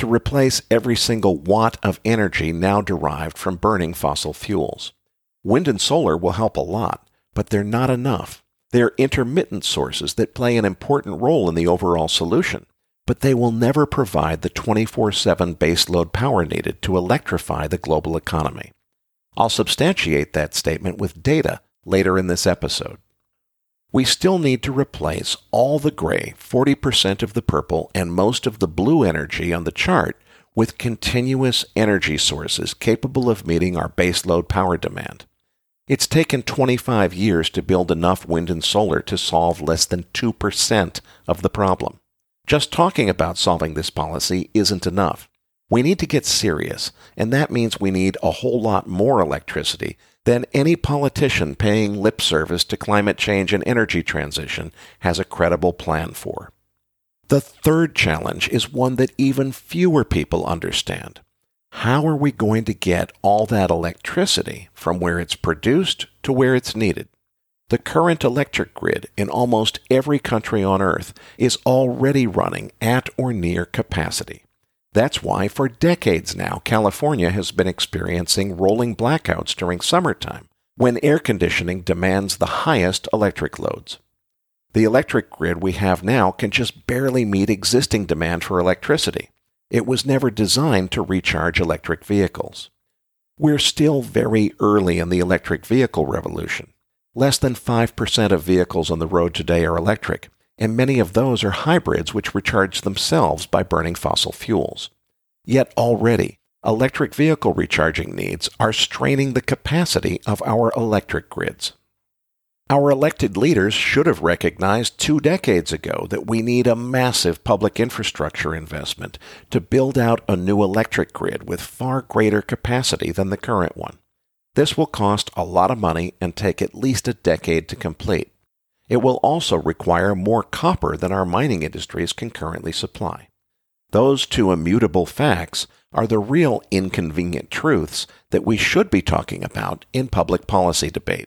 to replace every single watt of energy now derived from burning fossil fuels. Wind and solar will help a lot, but they're not enough. They're intermittent sources that play an important role in the overall solution, but they will never provide the twenty-four seven baseload power needed to electrify the global economy. I'll substantiate that statement with data later in this episode. We still need to replace all the gray, forty percent of the purple, and most of the blue energy on the chart with continuous energy sources capable of meeting our baseload power demand. It's taken twenty-five years to build enough wind and solar to solve less than two percent of the problem. Just talking about solving this policy isn't enough. We need to get serious, and that means we need a whole lot more electricity than any politician paying lip service to climate change and energy transition has a credible plan for. The third challenge is one that even fewer people understand. How are we going to get all that electricity from where it's produced to where it's needed? The current electric grid in almost every country on Earth is already running at or near capacity. That's why for decades now, California has been experiencing rolling blackouts during summertime, when air conditioning demands the highest electric loads. The electric grid we have now can just barely meet existing demand for electricity. It was never designed to recharge electric vehicles. We're still very early in the electric vehicle revolution. Less than five percent of vehicles on the road today are electric, and many of those are hybrids which recharge themselves by burning fossil fuels. Yet already, electric vehicle recharging needs are straining the capacity of our electric grids. Our elected leaders should have recognized two decades ago that we need a massive public infrastructure investment to build out a new electric grid with far greater capacity than the current one. This will cost a lot of money and take at least a decade to complete. It will also require more copper than our mining industries can currently supply. Those two immutable facts are the real inconvenient truths that we should be talking about in public policy debate.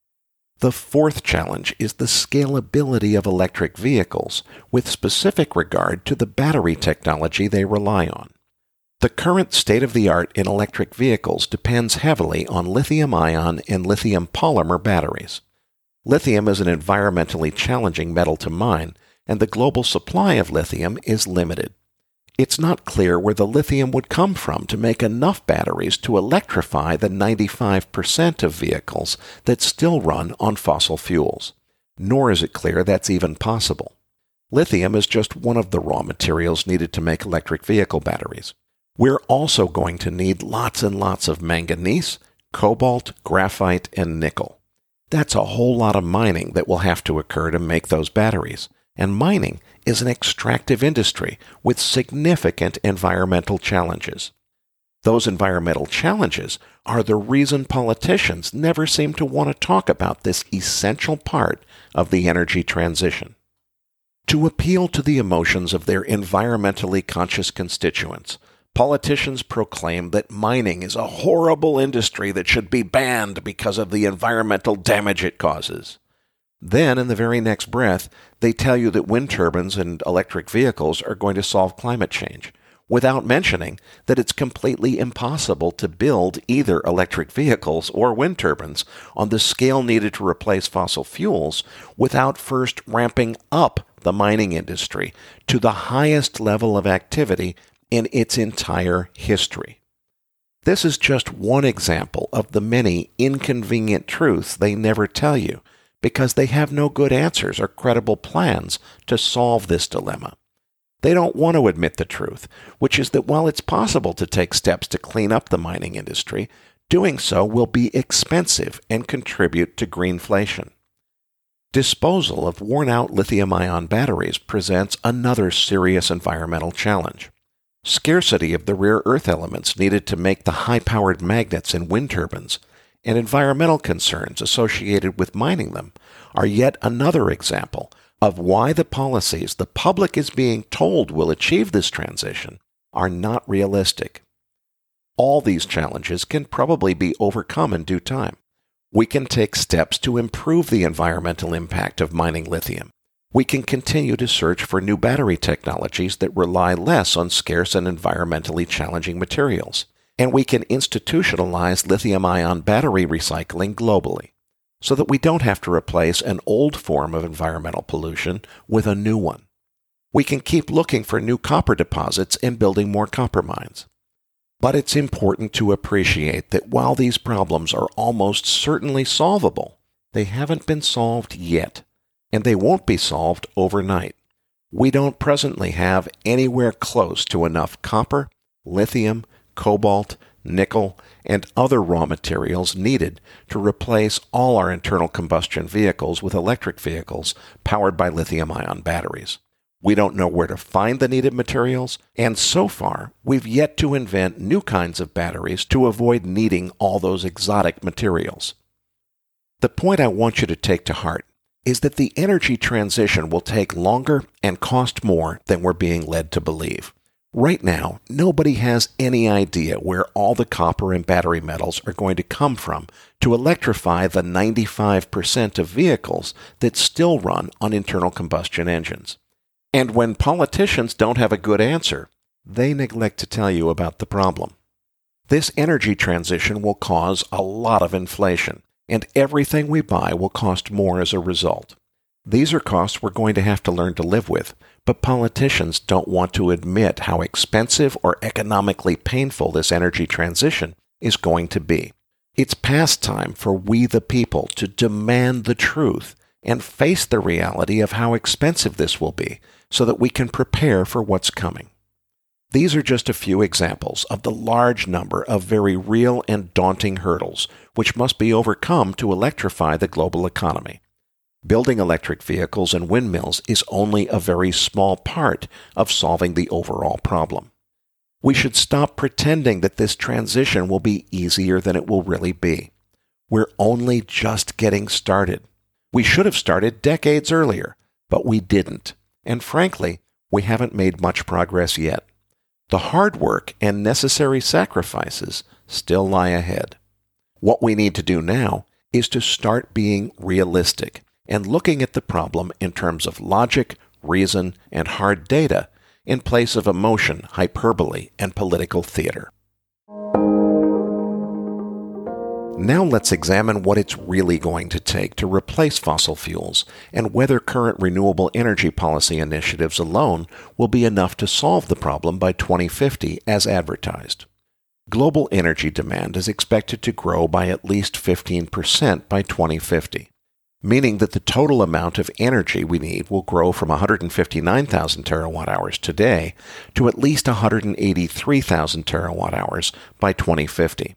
The fourth challenge is the scalability of electric vehicles, with specific regard to the battery technology they rely on. The current state-of-the-art in electric vehicles depends heavily on lithium-ion and lithium polymer batteries. Lithium is an environmentally challenging metal to mine, and the global supply of lithium is limited. It's not clear where the lithium would come from to make enough batteries to electrify the ninety-five percent of vehicles that still run on fossil fuels. Nor is it clear that's even possible. Lithium is just one of the raw materials needed to make electric vehicle batteries. We're also going to need lots and lots of manganese, cobalt, graphite, and nickel. That's a whole lot of mining that will have to occur to make those batteries. And mining is an extractive industry with significant environmental challenges. Those environmental challenges are the reason politicians never seem to want to talk about this essential part of the energy transition. To appeal to the emotions of their environmentally conscious constituents, politicians proclaim that mining is a horrible industry that should be banned because of the environmental damage it causes. Then, in the very next breath, they tell you that wind turbines and electric vehicles are going to solve climate change, without mentioning that it's completely impossible to build either electric vehicles or wind turbines on the scale needed to replace fossil fuels without first ramping up the mining industry to the highest level of activity in its entire history. This is just one example of the many inconvenient truths they never tell you, because they have no good answers or credible plans to solve this dilemma. They don't want to admit the truth, which is that while it's possible to take steps to clean up the mining industry, doing so will be expensive and contribute to greenflation. Disposal of worn-out lithium-ion batteries presents another serious environmental challenge. Scarcity of the rare earth elements needed to make the high-powered magnets in wind turbines and environmental concerns associated with mining them are yet another example of why the policies the public is being told will achieve this transition are not realistic. All these challenges can probably be overcome in due time. We can take steps to improve the environmental impact of mining lithium, We can continue to search for new battery technologies that rely less on scarce and environmentally challenging materials. And we can institutionalize lithium-ion battery recycling globally, so that we don't have to replace an old form of environmental pollution with a new one. We can keep looking for new copper deposits and building more copper mines. But it's important to appreciate that while these problems are almost certainly solvable, they haven't been solved yet, and they won't be solved overnight. We don't presently have anywhere close to enough copper, lithium, cobalt, nickel, and other raw materials needed to replace all our internal combustion vehicles with electric vehicles powered by lithium-ion batteries. We don't know where to find the needed materials, and so far, we've yet to invent new kinds of batteries to avoid needing all those exotic materials. The point I want you to take to heart is that the energy transition will take longer and cost more than we're being led to believe. Right now, nobody has any idea where all the copper and battery metals are going to come from to electrify the ninety-five percent of vehicles that still run on internal combustion engines. And when politicians don't have a good answer, they neglect to tell you about the problem. This energy transition will cause a lot of inflation, and everything we buy will cost more as a result. These are costs we're going to have to learn to live with, but politicians don't want to admit how expensive or economically painful this energy transition is going to be. It's past time for we the people to demand the truth and face the reality of how expensive this will be so that we can prepare for what's coming. These are just a few examples of the large number of very real and daunting hurdles which must be overcome to electrify the global economy. Building electric vehicles and windmills is only a very small part of solving the overall problem. We should stop pretending that this transition will be easier than it will really be. We're only just getting started. We should have started decades earlier, but we didn't. And frankly, we haven't made much progress yet. The hard work and necessary sacrifices still lie ahead. What we need to do now is to start being realistic and looking at the problem in terms of logic, reason, and hard data in place of emotion, hyperbole, and political theater. Now let's examine what it's really going to take to replace fossil fuels and whether current renewable energy policy initiatives alone will be enough to solve the problem by twenty fifty as advertised. Global energy demand is expected to grow by at least fifteen percent by twenty fifty. Meaning that the total amount of energy we need will grow from one hundred fifty-nine thousand terawatt hours today to at least one hundred eighty-three thousand terawatt hours by twenty fifty.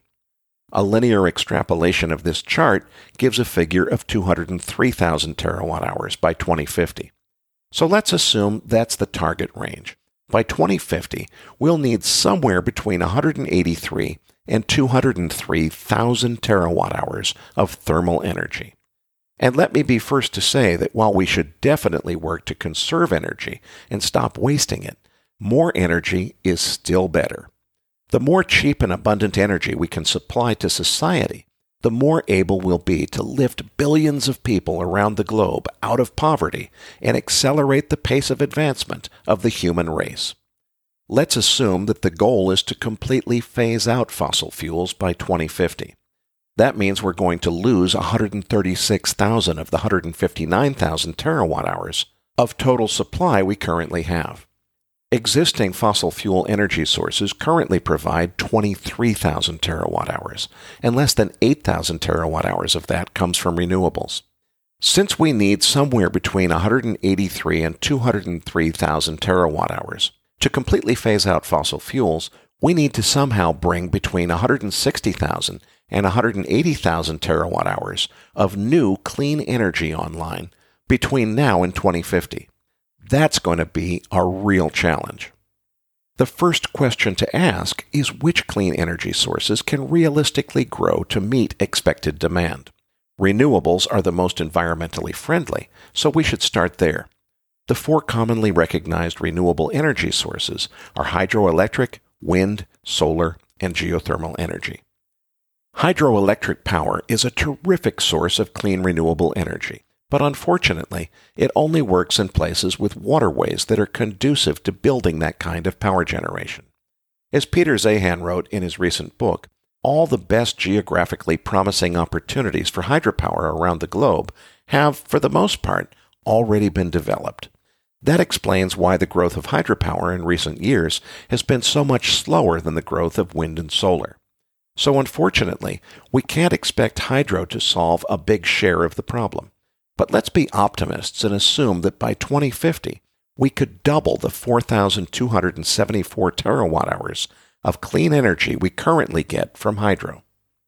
A linear extrapolation of this chart gives a figure of two hundred three thousand terawatt hours by twenty fifty. So let's assume that's the target range. By twenty fifty, we'll need somewhere between one hundred eighty-three and two hundred three thousand terawatt hours of thermal energy. And let me be first to say that while we should definitely work to conserve energy and stop wasting it, more energy is still better. The more cheap and abundant energy we can supply to society, the more able we'll be to lift billions of people around the globe out of poverty and accelerate the pace of advancement of the human race. Let's assume that the goal is to completely phase out fossil fuels by twenty fifty. That means we're going to lose one hundred thirty-six thousand of the one hundred fifty-nine thousand terawatt hours of total supply we currently have. Existing fossil fuel energy sources currently provide twenty-three thousand terawatt hours, and less than eight thousand terawatt hours of that comes from renewables. Since we need somewhere between one hundred eighty-three and two hundred three thousand terawatt hours to completely phase out fossil fuels, we need to somehow bring between one hundred sixty thousand and one hundred eighty thousand terawatt hours of new clean energy online between now and twenty fifty. That's going to be a real challenge. The first question to ask is which clean energy sources can realistically grow to meet expected demand. Renewables are the most environmentally friendly, so we should start there. The four commonly recognized renewable energy sources are hydroelectric, wind, solar, and geothermal energy. Hydroelectric power is a terrific source of clean renewable energy, But unfortunately, it only works in places with waterways that are conducive to building that kind of power generation. As Peter Zeihan wrote in his recent book, all the best geographically promising opportunities for hydropower around the globe have, for the most part, already been developed. That explains why the growth of hydropower in recent years has been so much slower than the growth of wind and solar. So unfortunately, we can't expect hydro to solve a big share of the problem. But let's be optimists and assume that by twenty fifty, we could double the four thousand two hundred seventy-four terawatt hours of clean energy we currently get from hydro.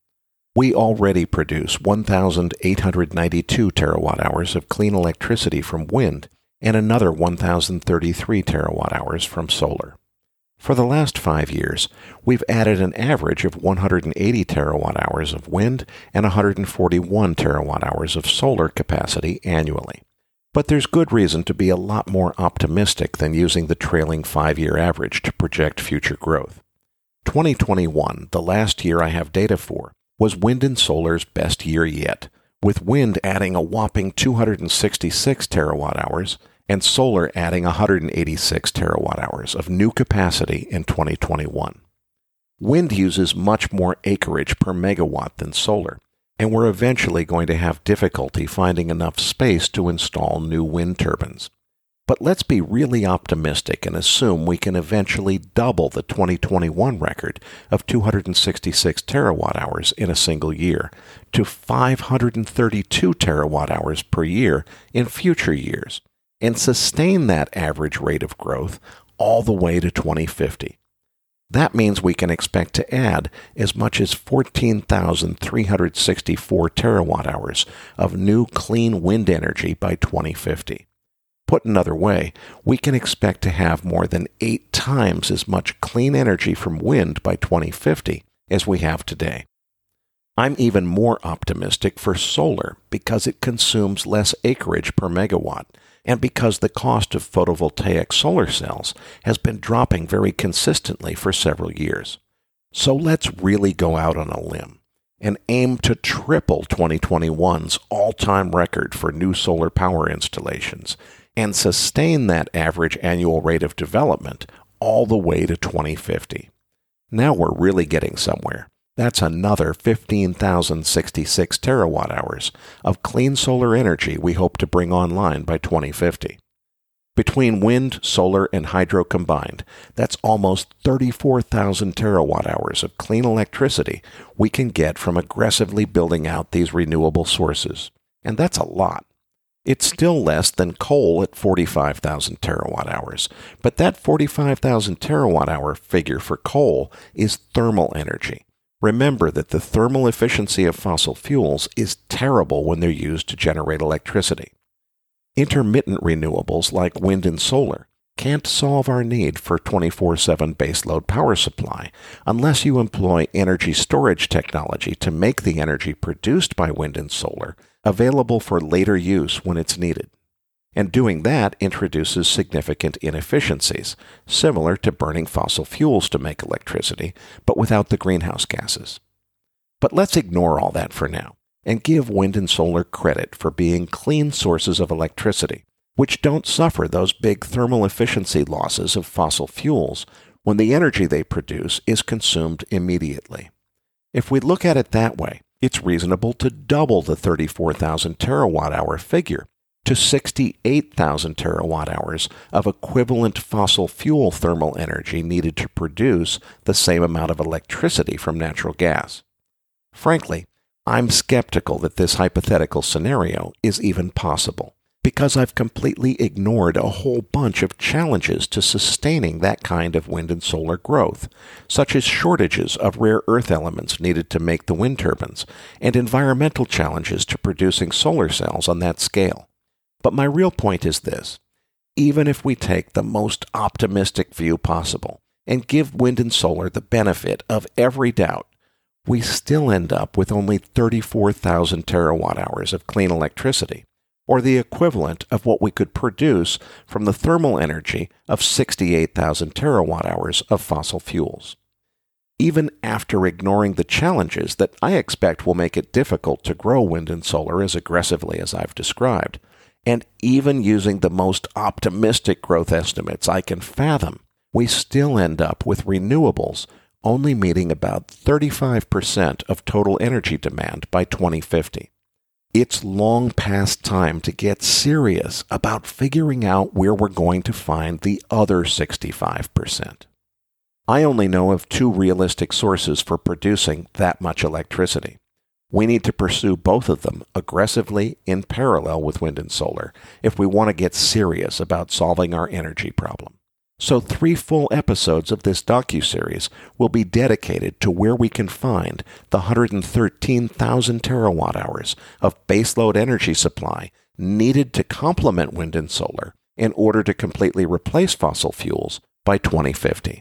We already produce one thousand eight hundred ninety-two terawatt hours of clean electricity from wind and another one thousand thirty-three terawatt hours from solar. For the last five years, we've added an average of one hundred eighty terawatt hours of wind and one hundred forty-one terawatt hours of solar capacity annually. But there's good reason to be a lot more optimistic than using the trailing five-year average to project future growth. twenty twenty-one, the last year I have data for, was wind and solar's best year yet, with wind adding a whopping two hundred sixty-six terawatt hours and solar adding one hundred eighty-six terawatt hours of new capacity in twenty twenty-one. Wind uses much more acreage per megawatt than solar, and we're eventually going to have difficulty finding enough space to install new wind turbines. But let's be really optimistic and assume we can eventually double the twenty twenty-one record of two hundred sixty-six terawatt hours in a single year to five hundred thirty-two terawatt hours per year in future years, and sustain that average rate of growth all the way to twenty fifty. That means we can expect to add as much as fourteen thousand three hundred sixty-four terawatt hours of new clean wind energy by twenty fifty. Put another way, we can expect to have more than eight times as much clean energy from wind by twenty fifty as we have today. I'm even more optimistic for solar because it consumes less acreage per megawatt, and because the cost of photovoltaic solar cells has been dropping very consistently for several years. So let's really go out on a limb and aim to triple twenty twenty-one's all-time record for new solar power installations and sustain that average annual rate of development all the way to twenty fifty. Now we're really getting somewhere. That's another fifteen thousand sixty-six terawatt hours of clean solar energy we hope to bring online by twenty fifty. Between wind, solar, and hydro combined, that's almost thirty-four thousand terawatt hours of clean electricity we can get from aggressively building out these renewable sources. And that's a lot. It's still less than coal at forty-five thousand terawatt hours, but that forty-five thousand terawatt hour figure for coal is thermal energy. Remember that the thermal efficiency of fossil fuels is terrible when they're used to generate electricity. Intermittent renewables like wind and solar can't solve our need for twenty-four seven baseload power supply unless you employ energy storage technology to make the energy produced by wind and solar available for later use when it's needed. And doing that introduces significant inefficiencies, similar to burning fossil fuels to make electricity, but without the greenhouse gases. But let's ignore all that for now, and give wind and solar credit for being clean sources of electricity, which don't suffer those big thermal efficiency losses of fossil fuels when the energy they produce is consumed immediately. If we look at it that way, it's reasonable to double the thirty-four thousand terawatt hour figure to sixty-eight thousand terawatt hours of equivalent fossil fuel thermal energy needed to produce the same amount of electricity from natural gas. Frankly, I'm skeptical that this hypothetical scenario is even possible, because I've completely ignored a whole bunch of challenges to sustaining that kind of wind and solar growth, such as shortages of rare earth elements needed to make the wind turbines, and environmental challenges to producing solar cells on that scale. But my real point is this: even if we take the most optimistic view possible and give wind and solar the benefit of every doubt, we still end up with only thirty-four thousand terawatt hours of clean electricity, or the equivalent of what we could produce from the thermal energy of sixty-eight thousand terawatt hours of fossil fuels. even after ignoring the challenges that I expect will make it difficult to grow wind and solar as aggressively as I've described, and even using the most optimistic growth estimates I can fathom, we still end up with renewables only meeting about thirty-five percent of total energy demand by twenty fifty. It's long past time to get serious about figuring out where we're going to find the other sixty-five percent. I only know of two realistic sources for producing that much electricity. We need to pursue both of them aggressively in parallel with wind and solar if we want to get serious about solving our energy problem. So three full episodes of this docuseries will be dedicated to where we can find the one hundred thirteen thousand terawatt hours of baseload energy supply needed to complement wind and solar in order to completely replace fossil fuels by twenty fifty.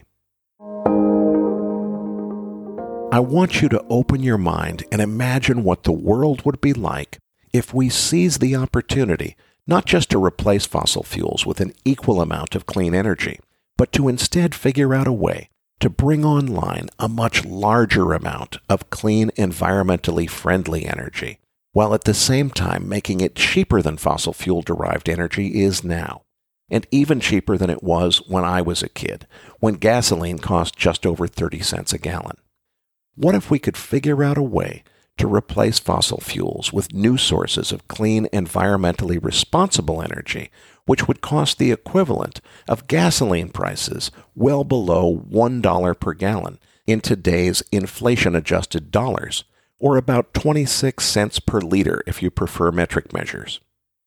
I want you to open your mind and imagine what the world would be like if we seize the opportunity not just to replace fossil fuels with an equal amount of clean energy, but to instead figure out a way to bring online a much larger amount of clean, environmentally friendly energy, while at the same time making it cheaper than fossil fuel-derived energy is now, and even cheaper than it was when I was a kid, when gasoline cost just over thirty cents a gallon. What if we could figure out a way to replace fossil fuels with new sources of clean, environmentally responsible energy, which would cost the equivalent of gasoline prices well below one dollar per gallon in today's inflation-adjusted dollars, or about twenty-six cents per liter if you prefer metric measures?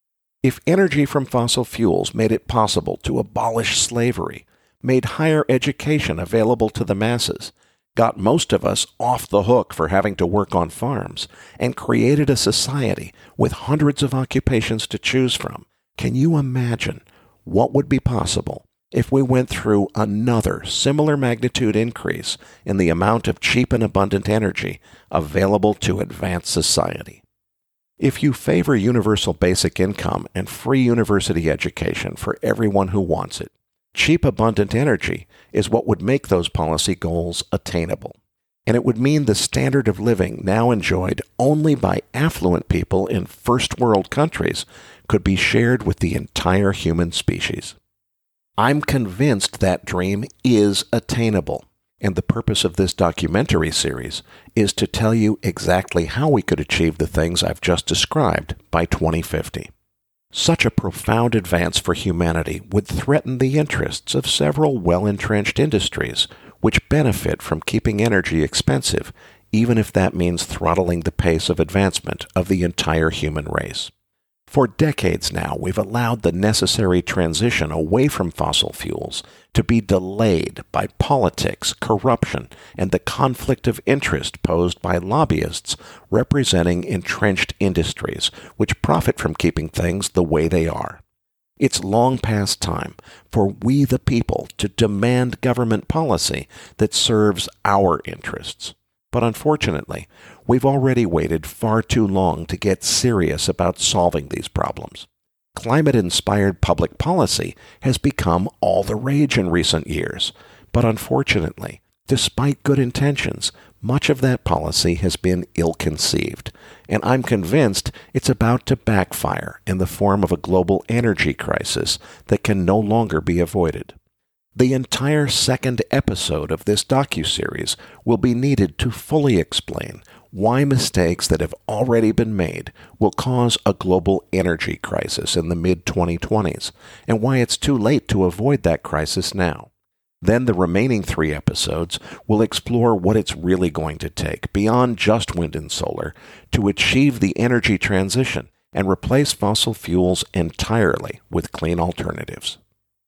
If energy from fossil fuels made it possible to abolish slavery, made higher education available to the masses, got most of us off the hook for having to work on farms, and created a society with hundreds of occupations to choose from, can you imagine what would be possible if we went through another similar magnitude increase in the amount of cheap and abundant energy available to advance society? If you favor universal basic income and free university education for everyone who wants it, cheap, abundant energy is what would make those policy goals attainable. And it would mean the standard of living now enjoyed only by affluent people in first world countries could be shared with the entire human species. I'm convinced that dream is attainable, and the purpose of this documentary series is to tell you exactly how we could achieve the things I've just described by twenty fifty. Such a profound advance for humanity would threaten the interests of several well-entrenched industries, which benefit from keeping energy expensive, even if that means throttling the pace of advancement of the entire human race. For decades now, we've allowed the necessary transition away from fossil fuels to be delayed by politics, corruption, and the conflict of interest posed by lobbyists representing entrenched industries which profit from keeping things the way they are. It's long past time for we the people to demand government policy that serves our interests. But unfortunately, we've already waited far too long to get serious about solving these problems. Climate-inspired public policy has become all the rage in recent years, but unfortunately, despite good intentions, much of that policy has been ill-conceived, and I'm convinced it's about to backfire in the form of a global energy crisis that can no longer be avoided. The entire second episode of this docuseries will be needed to fully explain why mistakes that have already been made will cause a global energy crisis in the mid twenty twenties, and why it's too late to avoid that crisis now. Then the remaining three episodes will explore what it's really going to take, beyond just wind and solar, to achieve the energy transition and replace fossil fuels entirely with clean alternatives.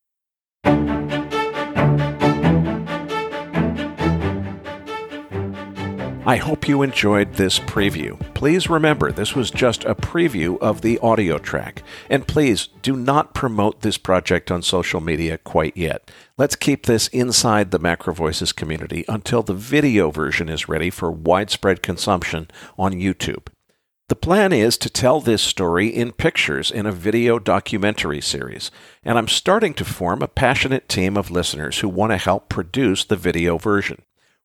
I hope you enjoyed this preview. Please remember, this was just a preview of the audio track. And please do not promote this project on social media quite yet. Let's keep this inside the Macro Voices community until the video version is ready for widespread consumption on YouTube. The plan is to tell this story in pictures in a video documentary series, and I'm starting to form a passionate team of listeners who want to help produce the video version.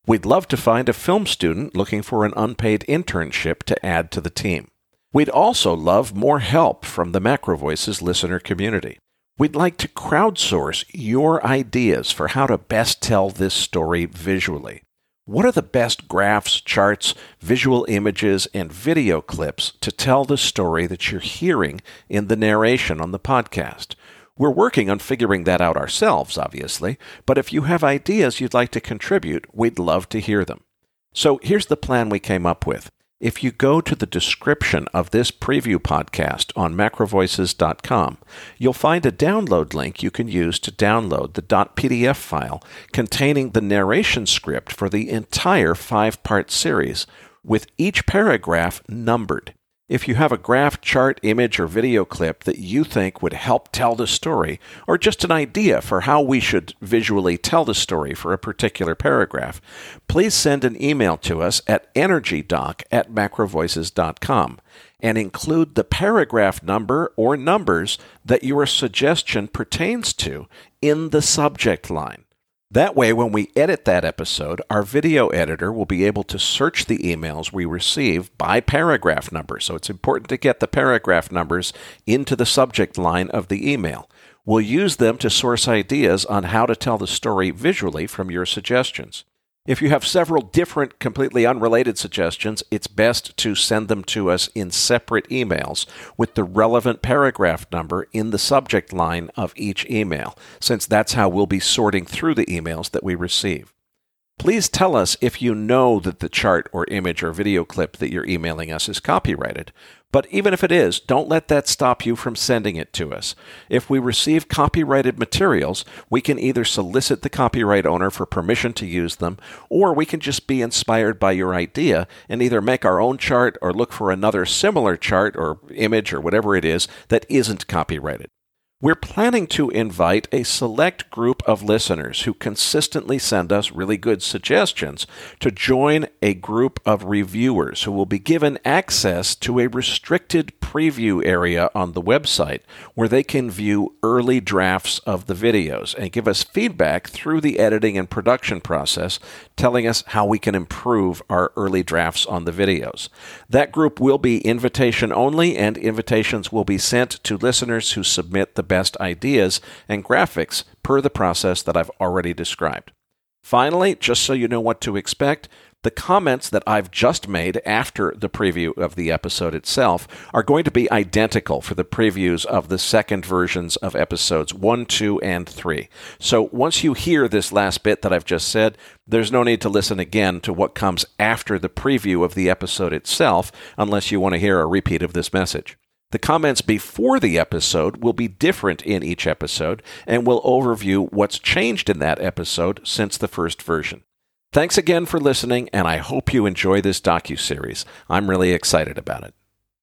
We'd love to find a film student looking for an unpaid internship to add to the team. We'd also love more help from the Macro Voices listener community. We'd like to crowdsource your ideas for how to best tell this story visually. What are the best graphs, charts, visual images, and video clips to tell the story that you're hearing in the narration on the podcast? We're working on figuring that out ourselves, obviously, but if you have ideas you'd like to contribute, we'd love to hear them. So here's the plan we came up with. If you go to the description of this preview podcast on macro voices dot com, you'll find a download link you can use to download the .pdf file containing the narration script for the entire five-part series, with each paragraph numbered. If you have a graph, chart, image, or video clip that you think would help tell the story, or just an idea for how we should visually tell the story for a particular paragraph, please send an email to us at energydoc at macro voices dot com and include the paragraph number or numbers that your suggestion pertains to in the subject line. That way, when we edit that episode, our video editor will be able to search the emails we receive by paragraph number. So it's important to get the paragraph numbers into the subject line of the email. We'll use them to source ideas on how to tell the story visually from your suggestions. If you have several different, completely unrelated suggestions, it's best to send them to us in separate emails with the relevant paragraph number in the subject line of each email, since that's how we'll be sorting through the emails that we receive. Please tell us if you know that the chart or image or video clip that you're emailing us is copyrighted. But even if it is, don't let that stop you from sending it to us. If we receive copyrighted materials, we can either solicit the copyright owner for permission to use them, or we can just be inspired by your idea and either make our own chart or look for another similar chart or image or whatever it is that isn't copyrighted. We're planning to invite a select group of listeners who consistently send us really good suggestions to join a group of reviewers who will be given access to a restricted preview area on the website where they can view early drafts of the videos and give us feedback through the editing and production process, telling us how we can improve our early drafts on the videos. That group will be invitation only, and invitations will be sent to listeners who submit the best ideas and graphics per the process that I've already described. Finally, just so you know what to expect, the comments that I've just made after the preview of the episode itself are going to be identical for the previews of the second versions of episodes one, two, and three. So once you hear this last bit that I've just said, there's no need to listen again to what comes after the preview of the episode itself unless you want to hear a repeat of this message. The comments before the episode will be different in each episode and will overview what's changed in that episode since the first version. Thanks again for listening, and I hope you enjoy this docuseries. I'm really excited about it.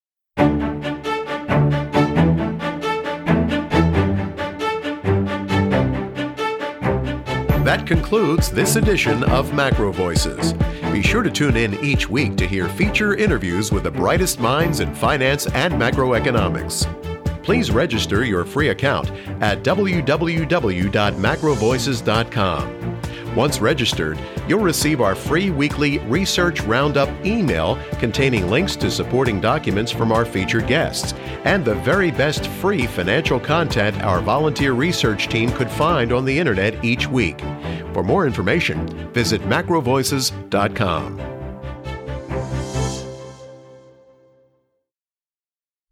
That concludes this edition of Macro Voices. Be sure to tune in each week to hear feature interviews with the brightest minds in finance and macroeconomics. Please register your free account at w w w dot macro voices dot com. Once registered, you'll receive our free weekly Research Roundup email containing links to supporting documents from our featured guests and the very best free financial content our volunteer research team could find on the internet each week. For more information, visit macro voices dot com.